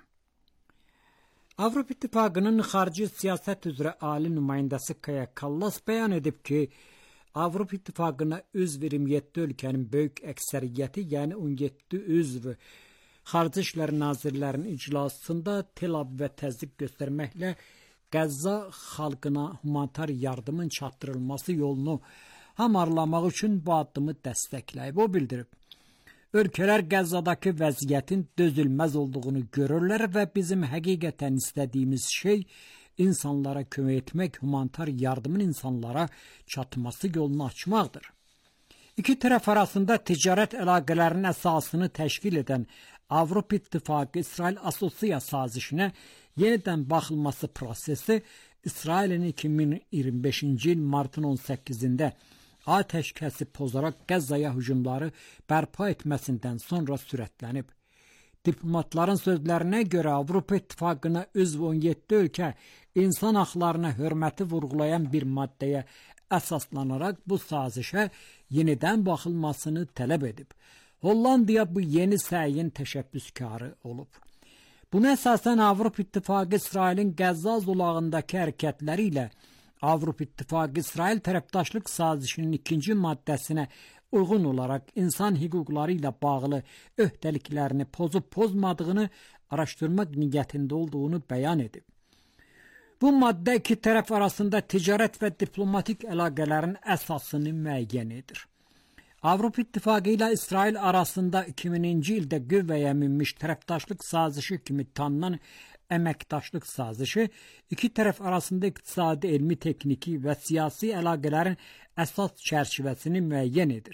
Avropa İttifaqının xarici siyasət üzrə ali nümayəndəsi Kaya Kallas bəyan edib ki, Avropa İttifaqına üzv iyirmi yeddi ölkənin böyük əksəriyyəti, yəni on yeddi üzv Xarici İşlər Nazirlərinin iclasında Tel Avivə təzyiq göstərməklə Qəzza xalqına humanitar yardımın çatdırılması yolunu hamarlamaq üçün bu addımı dəstəkləyib. O bildirib, ölkələr Qəzzadakı vəziyyətin dözülməz olduğunu görürlər və bizim həqiqətən istədiyimiz şey insanlara kömək etmək, humanitar yardımın insanlara çatması yolunu açmaqdır. İki tərəf arasında ticarət əlaqələrinin əsasını təşkil edən Avropa İttifaqı İsrail Asosiya sazişinə yenidən baxılması prosesi İsrailin iki min iyirmi beşinci il martın on səkkizində atəşkəsi pozaraq Qəzzaya hücumları bərpa etməsindən sonra sürətlənib. Diplomatların sözlərinə görə Avropa İttifaqına üzv on yeddi ölkə insan haqlarına hörməti vurğulayan bir maddəyə əsaslanaraq bu sazişə yenidən baxılmasını tələb edib. Hollandiya bu yeni səyin təşəbbüskarı olub. Buna əsasən Avropa İttifaqı İsrailin Qəzza zolağındakı hərəkətləri ilə Avropa İttifaqı İsrail tərəfdaşlıq sazişinin ikinci maddəsinə uyğun olaraq insan hüquqları ilə bağlı öhdəliklərini pozub pozmadığını araşdırmaq niyyətində olduğunu bəyan edib. Bu maddə iki tərəf arasında ticarət və diplomatik əlaqələrin əsasını müəyyən edir. Avropa İttifaqı ilə İsrail arasında iki mininci ildə qüvvəyə minmiş tərəfdaşlıq sazişi kimi tanınan əməkdaşlıq sazişi iki tərəf arasında iqtisadi, elmi, texniki və siyasi əlaqələrin əsas çərçivəsini müəyyən edir.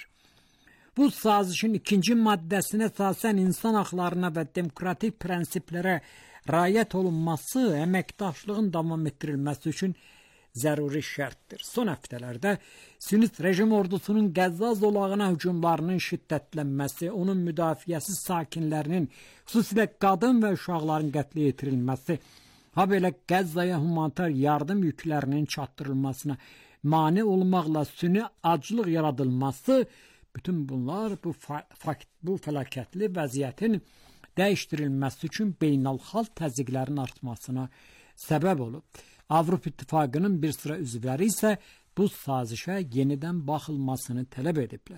Bu sazişin ikinci maddəsinə əsasən insan haqlarına və demokratik prinsiplərə riayət olunması əməkdaşlığın davam etdirilməsi üçün zəruri şərtdir. Son həftələrdə Siyonist rejim ordusunun Qəzza zolağına hücumlarının şiddətlənməsi, onun müdafiəsiz sakinlərinin, xüsusilə qadın və uşaqların qətlə yetirilməsi, habelə Qəzzaya humanitar yardım yüklərinin çatdırılmasına mane olmaqla süni aclıq yaradılması, bütün bunlar bu, fakt, bu fəlakətli vəziyyətin dəyişdirilməsi üçün beynəlxalq təzyiqlərin artmasına səbəb olub. Avropa İttifaqının bir sıra üzvləri isə bu sazişə yenidən baxılmasını tələb ediblər.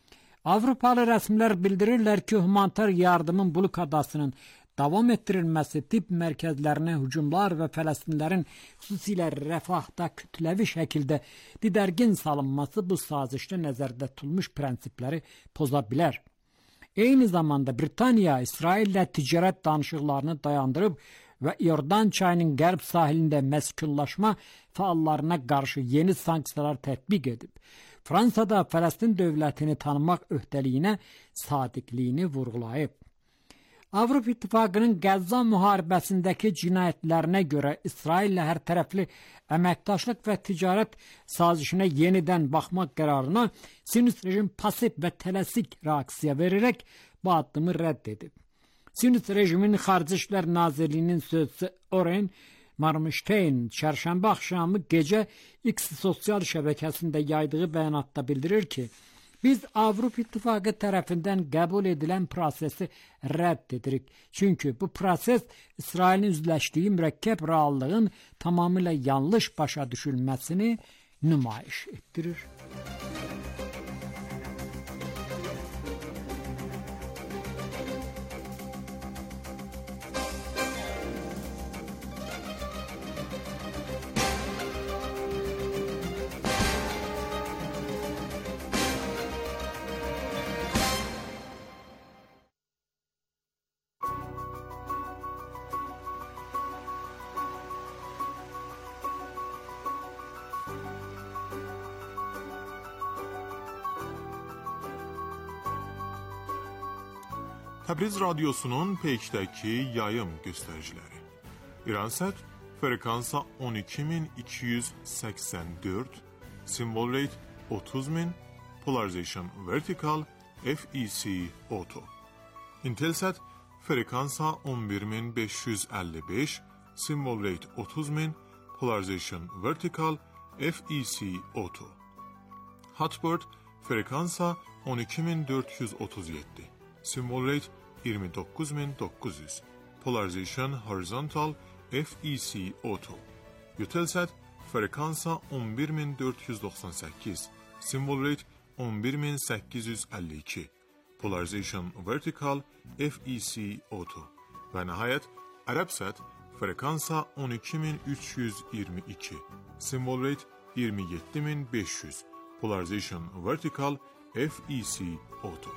Avropalı rəsmilər bildirirlər ki, humanitar yardımın blokadasının davam etdirilməsi, tibb mərkəzlərinə hücumlar və Fələstinlərin xüsusilə rəfahda kütləvi şəkildə didərgin salınması bu sazişdə nəzərdə tutulmuş prinsipləri poza bilər. Eyni zamanda Britaniya İsraillə ticarət danışıqlarını dayandırıb və İordan çayının qərb sahilində məskunlaşma fəallarına qarşı yeni sanksiyalar tətbiq edib. Fransa da Fələstin dövlətini tanımaq öhdəliyinə sadiqliyini vurğulayıb. Avropa İttifaqının Qəzza müharibəsindəki cinayətlərinə görə İsraillə hər tərəfli əməkdaşlıq və ticarət sazişinə yenidən baxmaq qərarına Siyonist rejim pasiv və tələsik reaksiya verərək bu addımı rədd edib. Siyonist rejimin Xarici İşlər Nazirliyinin sözçüsü Oren Marmuşteyn çərşənbə axşamı gecə X sosial şəbəkəsində yaydığı bəyanatda bildirir ki, biz Avropa İttifaqı tərəfindən qəbul edilən prosesi rədd edirik. Çünki bu proses İsrailin üzləşdiyi mürəkkəb reallığın tamamilə yanlış başa düşülməsini nümayiş etdirir. Təbriz radiosunun Peykdəki yayım göstəriciləri. İransət frekansa on iki min iki yüz səksən dörd, symbol rate otuz min, polarization vertical, F E C auto. Intelsat frekansa on bir min beş yüz əlli beş, symbol rate otuz min, polarization vertical, F E C auto. Hotbird frekansa on iki min dörd yüz otuz yeddi, symbol rate iyirmi doqquz min doqquz yüz, polarization horizontal, F E C auto. Eutelsat frekansa on bir min dörd yüz doxsan səkkiz, symbol rate on bir min səkkiz yüz əlli iki, polarization vertical, F E C auto. Və nəhayət Arabsat frekansa on iki min üç yüz iyirmi iki, symbol rate iyirmi yeddi min beş yüz, polarization vertical, F E C auto.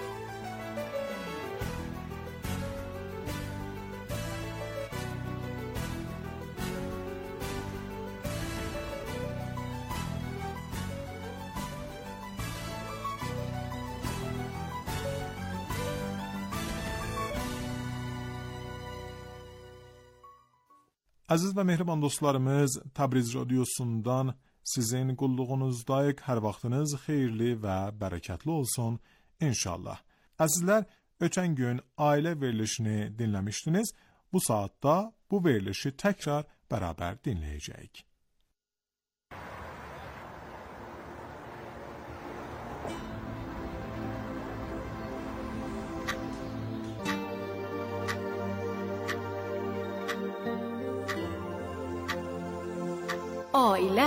Əziz və mehriban dostlarımız, Təbriz radiosundan sizin qulluğunuzdayıq. Hər vaxtınız xeyirli və bərəkətli olsun inşallah. Əzizlər, ötən gün ailə verilişini dinləmişdiniz. Bu saatda bu verilişi təkrar bərabər dinləyəcəyik. Ailə.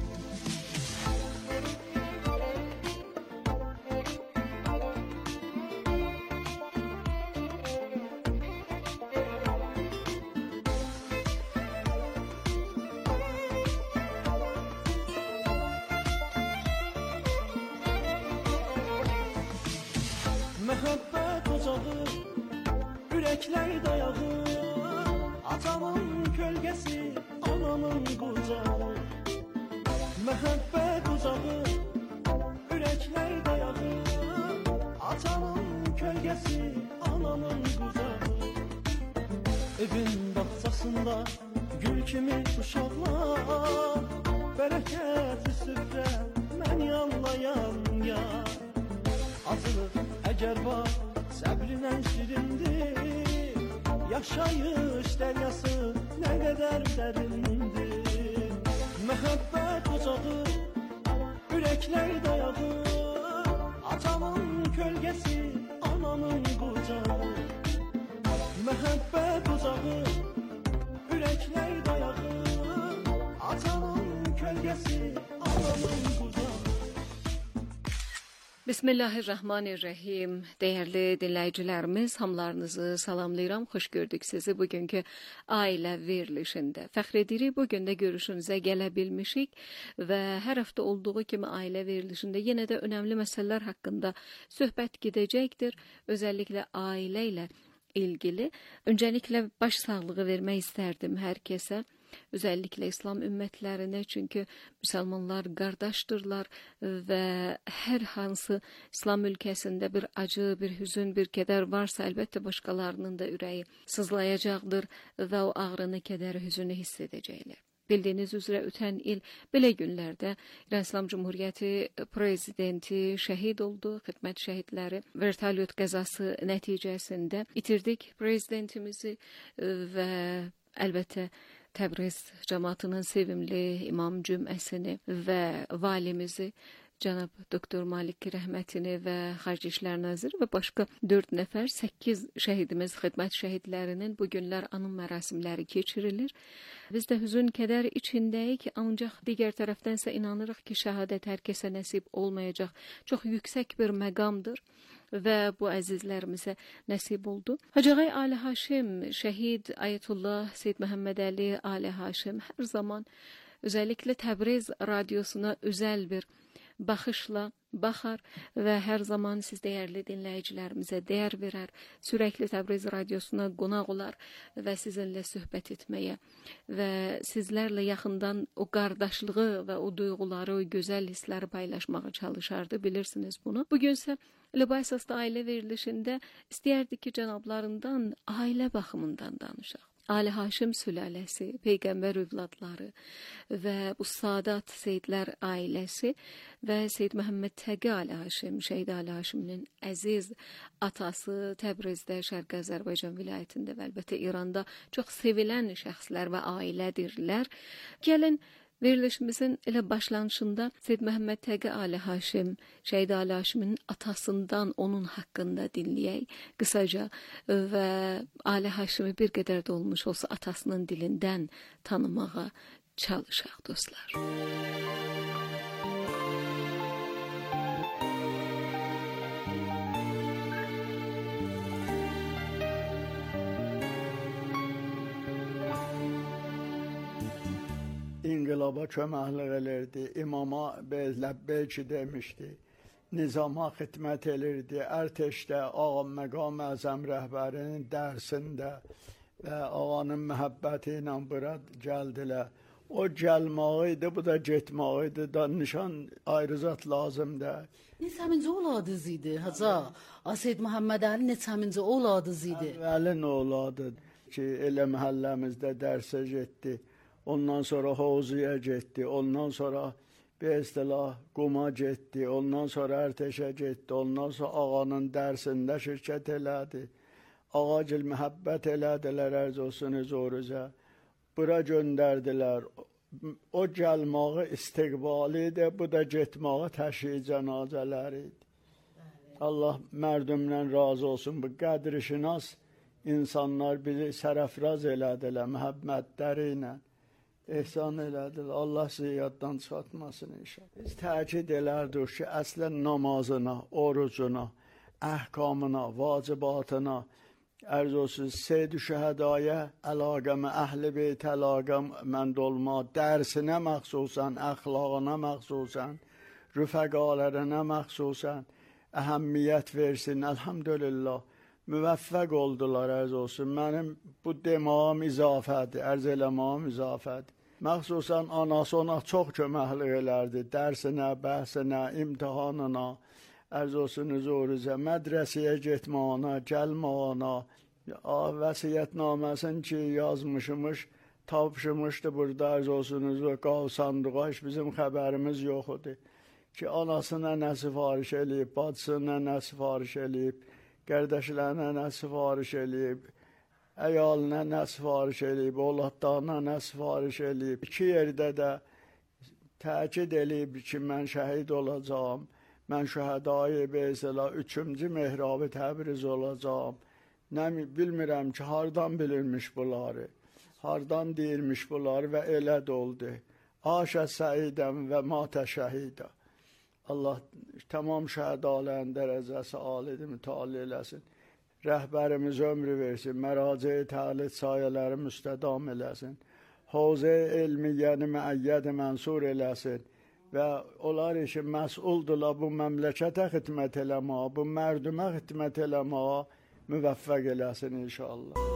Məhəbbət ocağı, ürəklər dayağı, atamın kölgəsi, anamın qucağı. Məhəbbət ocağı, ürəklər dayağı, atamın kölgəsi, anamın qucağı. Evin bağçasında gül kimi uşaqlar, bərəkətli süfrə mən yanlayan yar. Acılıq əgər var, səbrinlə şirindir, yaşayış dəryası nə qədər dərindir. Məhəbbət ocağı, ürəklər dayağı, atamın kölgəsi, anamın qucağı. Məhəbbət ocağı, ürəklər dayağı, atamın kölgəsi, anamın qucağı. Bismillahirrahmanirrahim. Dəyərli dinləyicilərimiz, hamılarınızı salamlayıram. Xoş gördük sizi bugünkü ailə verilişində. Fəxr edirik, bugün də görüşünüzə gələ bilmişik və hər həftə olduğu kimi ailə verilişində yenə də önəmli məsələlər haqqında söhbət gedəcəkdir. Özəlliklə ailə ilə ilgili. Öncəliklə baş sağlığı vermək istərdim hər kəsə. Özəlliklə İslam ümmətlərinə, çünki müsəlmanlar qardaşdırlar və hər hansı İslam ölkəsində bir acı, bir hüzün, bir kədər varsa, əlbəttə başqalarının da ürəyi sızlayacaqdır və o ağrını, kədəri, hüzünü hiss edəcəklər. Bildiyiniz üzrə ötən il belə günlərdə İran İslam Cumhuriyyəti prezidenti şəhid oldu, xidmət şəhidləri vertolyot qəzası nəticəsində itirdik prezidentimizi və əlbəttə Təbriz cəmaatının sevimli imam cüməsini və valimizi, cənab doktor Malik Rəhmətini və Xarici İşlər Naziri və başqa dörd nəfər, səkkiz şəhidimiz, xidmət şəhidlərinin bu günlər anım mərasimləri keçirilir. Biz də hüzün, kədər içindəyik, ancaq digər tərəfdənsə inanırıq ki, şəhadət hər kəsə nəsib olmayacaq. Çox yüksək bir məqamdır və bu əzizlərimizə nəsib oldu. Hacığay Ali Haşim, şəhid Ayətullah Seyyid Məhəmməd Əli Ali Haşim hər zaman özəlliklə Təbriz radiosuna özəl bir baxışla baxar və hər zaman siz dəyərli dinləyicilərimizə dəyər verər, sürəkli Təbriz radiosuna qonaq olar və sizinlə söhbət etməyə və sizlərlə yaxından o qardaşlığı və o duyğuları, o gözəl hissləri paylaşmağa çalışardı, bilirsiniz bunu. Bugünsə Libasasda ailə verilişində istəyərdik ki, cənablarından ailə baxımından danışaq. Ali Haşim sülaləsi, peyğəmbər övladları və bu Sadat Seydlər ailəsi və Seyd Məhəmməd Təqi Ali Haşim, Şəhid Ali Haşiminin əziz atası Təbrizdə, Şərqi Azərbaycan vilayətində və əlbəttə İranda çox sevilən şəxslər və ailədirlər. Gəlin verilişimizin elə başlanışında Seyd Məhəmməd Təqi Ali Haşim, Şəhid Ali Haşimin atasından onun haqqında dinləyək qısaca və Ali Haşimi bir qədər də olmuş olsa atasının dilindən tanımağa çalışaq dostlar. İnqilaba köməklik edirdi, imama ləbbeyki demişdi, nizama xidmət edirdi, ərteşdə ağa məqam əzəm rəhbərinin dərsində və ağanın məhəbbəti ilə bura gəldilər. O gəlmağıydı, bu da getmağıydı, da nişan ayrızat lazımdır. Neçəmincə oğladınız idi, Hacı? Seyd Məhəmməd Əli neçəmincə oğladınız idi? Əvvəlin oğladı ki, elə məhəlləmizdə dərsə getdi. Ondan sonra Hozuya getdi, ondan sonra bir istilah Quma getdi, ondan sonra Ərteşə getdi, ondan sonra ağanın dərsində şirkət elədi. Ağacıl məhəbbət elədilər, ərz olsun huzuruzə. Bura göndərdilər. O gəlmağı istiqbali idi, bu da getmağı təşhiy cənazələri idi. Allah mərdümdən razı olsun, bu qədri-şinas insanlar bizi sərəfraz elədilər, məhəbbətləri ilə. ehsan elədilər. Allah sizi yaddan çıxartmasın inşallah. Biz təkid elərdik ki, əslən namazına, orucuna, əhkamına, vacibatına, ərz olsun, Seyd-i Şəhədaya əlaqəmə, əhl-i beyt əlaqəmənd olma, dərsinə məxsusən, əxlaqına məxsusən, rüfəqalərinə məxsusən əhəmmiyyət versin. Elhamdülillah, müvəffəq oldular, ərz olsun. Mənim bu demağım izafədir, ərz eləmağım izafədir. Məxsusən anası ona çox köməklik elərdi, dərsinə, bəhsinə, imtihanına, ərz olsun huzuruzə, mədrəsiyə getməyana, gəlməyana, vəsiyyətnaməsin ki yazmışmış, tapışmışdı burada, ərz olsun huzur, qav sandığa, heç bizim xəbərimiz yox idi. Ki anasına nə sifariş eləyib, bacısına nə sifariş eləyib, qardaşlarına nə sifariş eləyib, əyalına nə sifariş eləyib, oğlatlarına nə sifariş eləyib. İki yerdə də təkid eləyib ki, mən şəhid olacağam, mən şəhədai beyzələ üçüncü mehrabı Təbriz olacağam. Nə bilmirəm ki, hardan bilirmiş bunları, hardan deyirmiş bunları və elə də oldu. Aşə səidəm və matə şəhidə. Allah tamam şəhədələrin dərəcəsi alidir, mütali eləsin. Rəhbərimiz ömrü versin, məraci-i təlit sayələri müstədam eləsin. Havzə-i elmiyyəni müəyyəd mənsur eləsin. Və onlar işi məsuldurlar bu məmləkətə xidmət eləməyə, bu mərdümə xidmət eləməyə müvəffəq eləsin inşallah.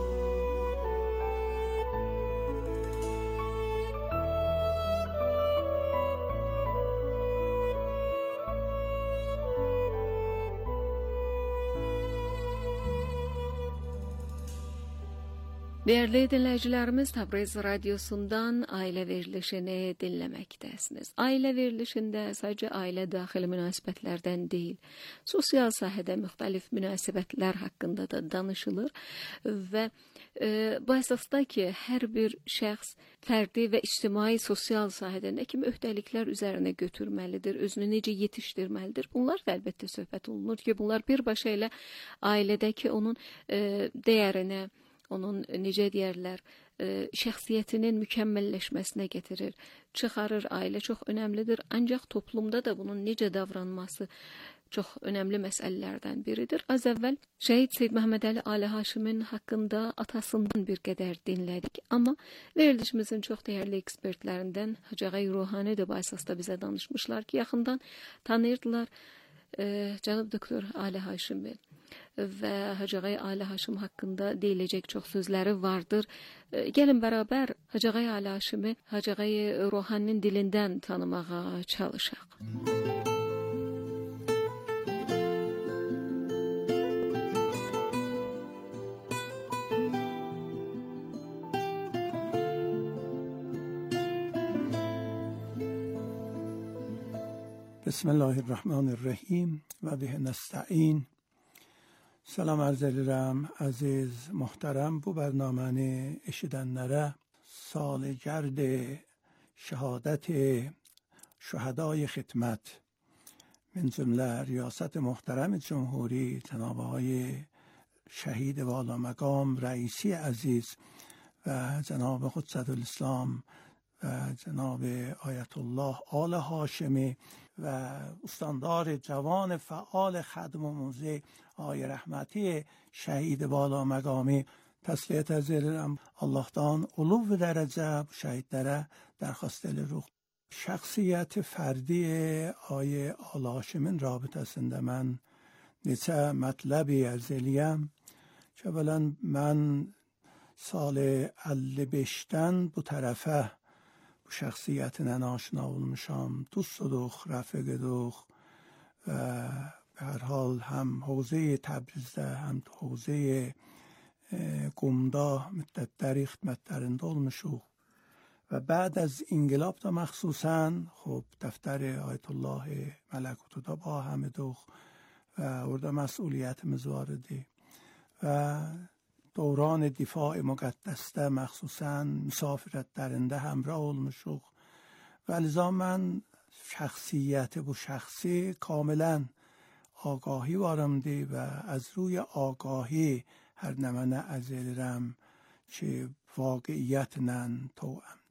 Değerli dinləyicilərimiz, Təbriz radiosundan ailə verilişini dinləməkdəsiniz. Ailə verilişində sadəcə ailə daxili münasibətlərdən deyil, sosial sahədə müxtəlif münasibətlər haqqında da danışılır və e, bu əsasda ki, hər bir şəxs fərdi və ictimai sosial sahədə nə kimi öhdəliklər üzərinə götürməlidir, özünü necə yetişdirməlidir. Bunlar da əlbəttə söhbət olunur ki, bunlar birbaşa ilə ailədəki onun e, dəyərinə, onun necə deyərlər, e, şəxsiyyətinin mükəmməlləşməsinə gətirir, çıxarır. Ailə çox önəmlidir, ancaq toplumda da bunun necə davranması çox önəmli məsələlərdən biridir. Az əvvəl Şəhid Seyd Məhəmməd Əli Ali Haşimin haqqında atasından bir qədər dinlədik, amma verilişimizin çox dəyərli ekspertlərindən Hacı Ağay Ruhani də bu əsasda bizə danışmışlar ki, yaxından tanıyırdılar e, cənab doktor Ali Haşimi və Hacı Ağay Ali Haşim haqqında deyiləcək çox sözləri vardır. Gəlin bərabər Hacı Ağay Ali Haşimi Hacı Ağay Ruhaninin dilindən tanımağa çalışaq. بسم الله الرحمن الرحیم و به نستعین. سلام عرض ederim aziz محترم. Bu برنامه eşidenlere سالگرد شهادت شهدای خدمت من جمله ریاست محترم جمهوری جناب آقای شهید والا مقام رئیسی عزیز و جناب قدسة الاسلام و جناب آیت الله آل هاشمی و استاندار جوان فعال خدم و موزه آقای رحمتی شهید والا مقامی تسلیت ederim. Allah'tan ulu ve derece bu şehitlere درخواست ruh. Şəxsiyyəti fərdi Ayə Ala Haşimin rabitəsində mən neçə mətləbi ərz eləyəm ki, əvvələn mən sal əlli beşdən bu tərəfə bu şəxsiyyətinə aşina olmuşam. Dostuduq, rəfiqiduq və به هر حال هم حوزه تبریزdə, هم حوزه قمda müddətləri xidmətlərində olmuşuq. و بعد از انقلاب تا مخصوصا خب دفتر آیت الله ملکوت دا با همه دوخ و ارده مسئولیت مزواردی و دوران دفاع مقدسته مخصوصا مسافرت درنده همراه olmuşuq و لذا من شخصیت bu şəxsi کاملا آگاهی varımdı و از روی آگاهی هر نمانه از elirəm که واقعیتنن توأم.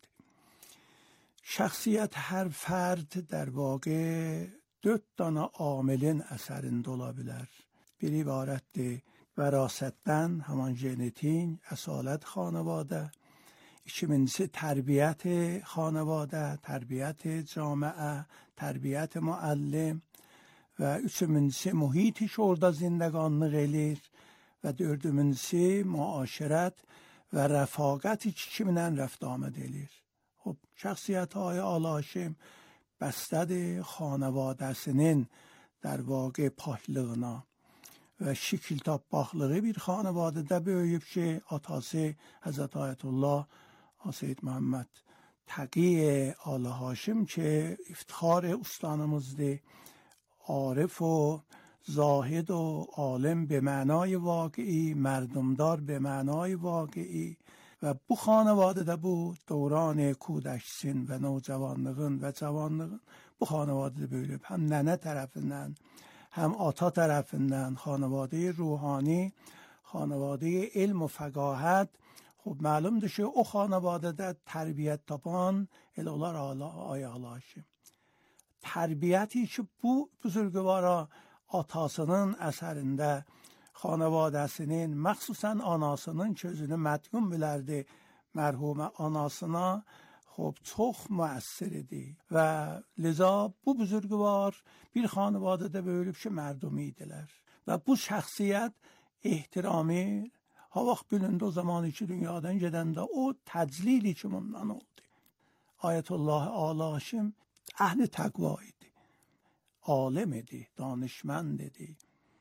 Şəxsiyyət hər fərd در واقع dörd dana amilin əsərində ola bilər. Bir ibarətdir vərasətdən, həman genetik, əsalət xanəvadə. İkincisi tərbiyyət xanəvadə, tərbiyyət camiə, tərbiyyət müəllim və üçüncüsü mühiti ki orada zindəqanlıq eləyir və dördüncüsü müaşirət və rəfaqəti ki kiminlə rəfd amad eləyir. خب شخصیت های آلا هاشم بستد خانواده‌سinin در واقع پاklığına ve şekil tapbaqlığı bir xanavadədə böyüyüb ki, atası Hazret Ayetullah Seyyid Muhammed Taqi Ala Haşim ki iftixar ustanımızdır. عارف و زاهد و عالم به معنای واقعی، مردمدار به معنای واقعی و bu xanavadədə bu dövran kudək sin və növcavanlığın və cavanlığın bu xanavadədə böyüyüb. Həm nənə tərəfindən, həm ata tərəfindən xanavadə ruhani, xanavadə elm و fəqahət. خب معلومdur ki, o xanavadədə tərbiyyət tapan elə olar Ayə Ala Haşim. Tərbiyyəti ki, bu buzurguvara atasının əsərində xanavadəsinin, məxsusən anasının sözünü mətqun bilərdi mərhumə anasına, xub çox müəssir idi və liza bu buzurguvar bir xanavadədə böyülüb ki, mərdumi idilər və bu şəxsiyyət ehtirami ha vaxt bilindi o zamanı ki, dünyadan gedəndə o təclili ki, bundan oldu. Ayətullah Ala Haşim əhli təqva idi, alim idi, danışmənd idi.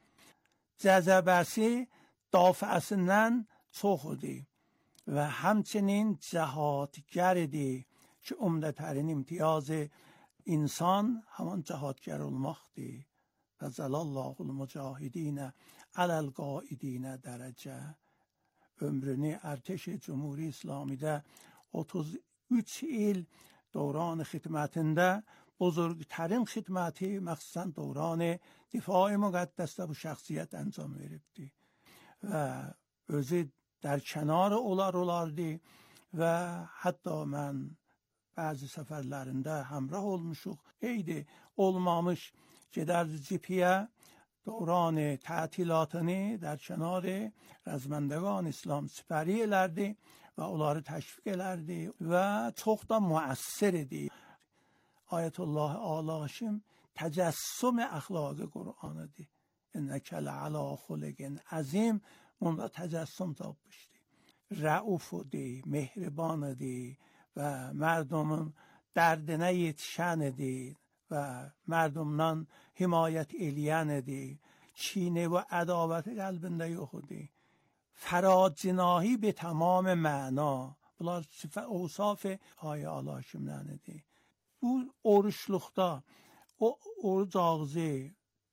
Cəzəbəsi dafəsindən çox idi və həmçinin cəhadgər idi ki, umdətərin imtiyazı insan həman cəhadgər olmaqdır. Və zəlallahul mücahidinə aləl qaidinə dərəcə. Ömrünü ərteş Cumhuri İslamidə otuz üç il دوران خدمتinde بزرگترین خدمتی مخصوصا دوران دفاع مقدس bu şəxsiyyət انجام veribdi və özü در کنار olar olardı və hətta mən bəzi səfərlərində həmrah olmuşuq. Eydi olmamış gedərdi cipiyə دوران تعطیلاتını در کنار رزمندگان اسلام سپری elərdi və onları təşviq elərdi və çox da müəssir idi. Ayətullah Ala Haşim təcəssüm əxlaqı Qur'anıdır. İnnəkə lə'alə xulqin əzim. Bunda təcəssüm tapmışdı. Rəuf idi, mehriban idi və mərdumun dərdinə yetişən idi və mərdumdan himayət eləyən idi. Çinə və ədavət qəlbində yox idi. فرادجناهی به تمام معنا. Bunlar اوصاف Ayə Ala Haşimləndir. Bu oruçluqda o oruc ağzı,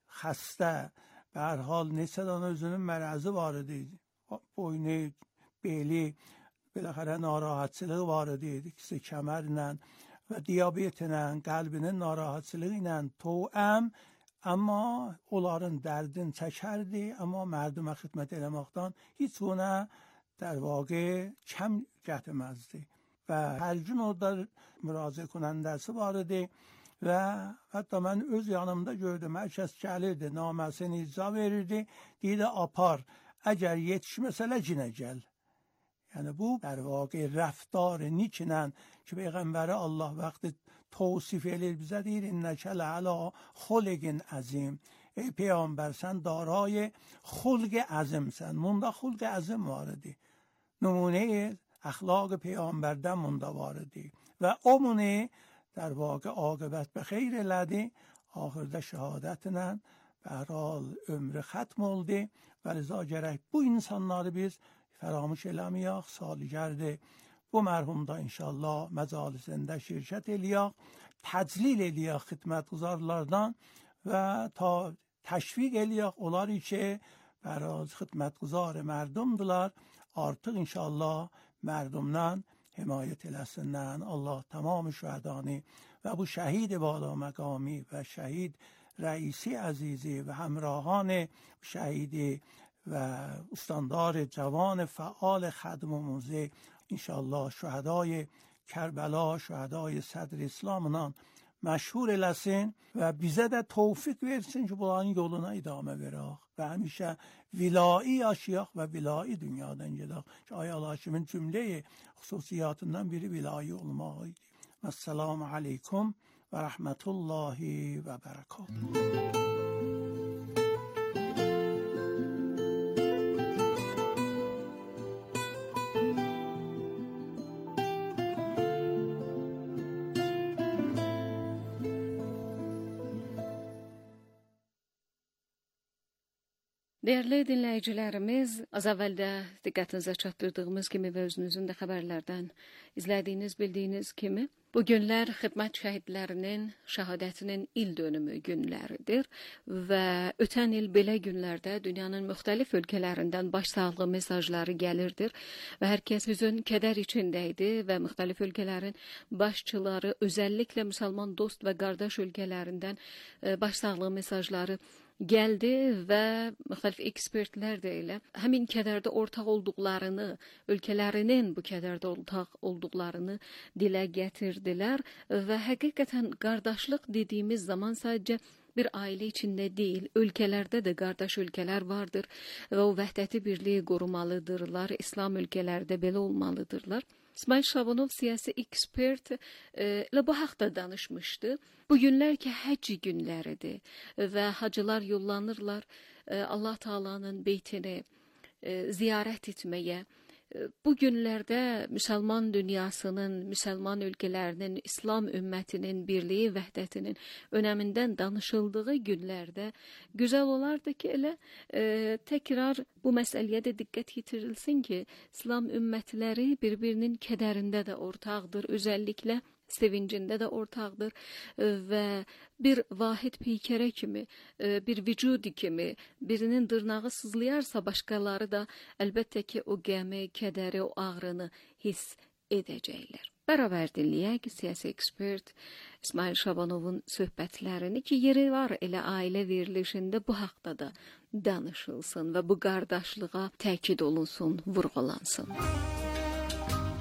xəstə, به هر حال نسدان özünün mərəzi var idi. Boynu, beli, بالاخره narahatçılığı var idi. İkisi kəmərlə və diabetlə, qəlbinin narahatçılığı ilə toəm, amma onların dərdini çəkərdi, amma mərdumə xidmət eləməkdən heç ona در واقع کم gətirməzdi. Və hər gün orada müraciət کنندəsi var idi və hətta mən öz yanımda gördüm. Hər kəs gəlirdi, naməsini icra verirdi, deyirdi apar, əgər yetişməsələ cinə gəl. Yəni bu در واقع رفتار نیکنə ki Peyğəmbəri Allah vaxtı توصیف edir bizə deyir innəkə lə'alə xulqin əzim. Ey Peyğəmbər sən دارای خلق عظیمsən. Bunda xulq əzim var idi. نمونه اخلاق پیامبردن مونده واردی و امونه در واقع عاقبت به خیر لدی آخرده şehadetinden برحال ömrü ختم oldu و رضا gerek bu insanları biz فراموش eləməyək, saligərdi. Bu mərhumda inşallah məcalisində şirkət eləyək, təclil eləyək xidmətguzarlardan və ta təşviq eləyək onlar ki برای xidmətguzar mərdumdular. Artıq inşallah mərdumdan himayət eləsinlər. Allah tamam şəhədani və bu şəhid بالا məqami və şəhid rəisi əzizi və həmrahan şəhidi və ustandar cavan fəal xədmumuzu inşallah şəhədای Kərbəla, şəhədای sədr İslamla məşhur eləsin və bizə də tövfiq versin ki bunların yoluna idamə verək və həmişə vilayi yaşayaq və vilayi dünyadan gedək ki Ayəl Haşimin cümləyi xüsusiyyatından biri vilayi olmaq idi. Əssalamu aleykum və rəhmətullahi və bərəkatuhu. Değerli dinləyicilərimiz, az əvvəldə diqqətinizə çatdırdığımız kimi və özünüzün də xəbərlərdən izlədiyiniz, bildiyiniz kimi, bu günlər xidmət şəhidlərinin şəhadətinin il dönümü günləridir və ötən il belə günlərdə dünyanın müxtəlif ölkələrindən başsağlığı mesajları gəlirdir və hər kəs hüzün, kədər içində idi və müxtəlif ölkələrin başçıları, özəlliklə müsəlman dost və qardaş ölkələrindən başsağlığı mesajları gəldi və müxtəlif ekspertlər də elə həmin kədərdə ortaq olduqlarını, ölkələrinin bu kədərdə ortaq olduqlarını dilə gətirdilər və həqiqətən qardaşlıq dediyimiz zaman sadəcə bir ailə içində deyil, ölkələrdə də qardaş ölkələr vardır və o vəhdəti birliyi qorumalıdırlar, İslam ölkələrdə belə olmalıdırlar. İsmail Şabanov siyasi ekspert ilə bu haqda danışmışdı. Bu günlər ki, həcc günləridir və hacılar yollanırlar Allah Taala'nın beytini ziyarət etməyə. Bu günlərdə müsəlman dünyasının, müsəlman ölkələrinin, İslam ümmətinin birliyi, vəhdətinin önəmindən danışıldığı günlərdə gözəl olardı ki, elə e, təkrar bu məsələyə də diqqət yetirilsin ki, İslam ümmətləri bir-birinin kədərində də ortaqdır, özəlliklə sevincində də ortaqdır və bir vahid peykərə kimi, bir vücudi kimi birinin dırnağı sızlayarsa başqaları da əlbəttə ki o qəmi, kədəri, o ağrını hiss edəcəklər. Bərabər dinləyək siyasi ekspert İsmail Şabanovun söhbətlərini ki, yeri var elə ailə verilişində bu haqda da danışılsın və bu qardaşlığa təkid olunsun, vurğulansın.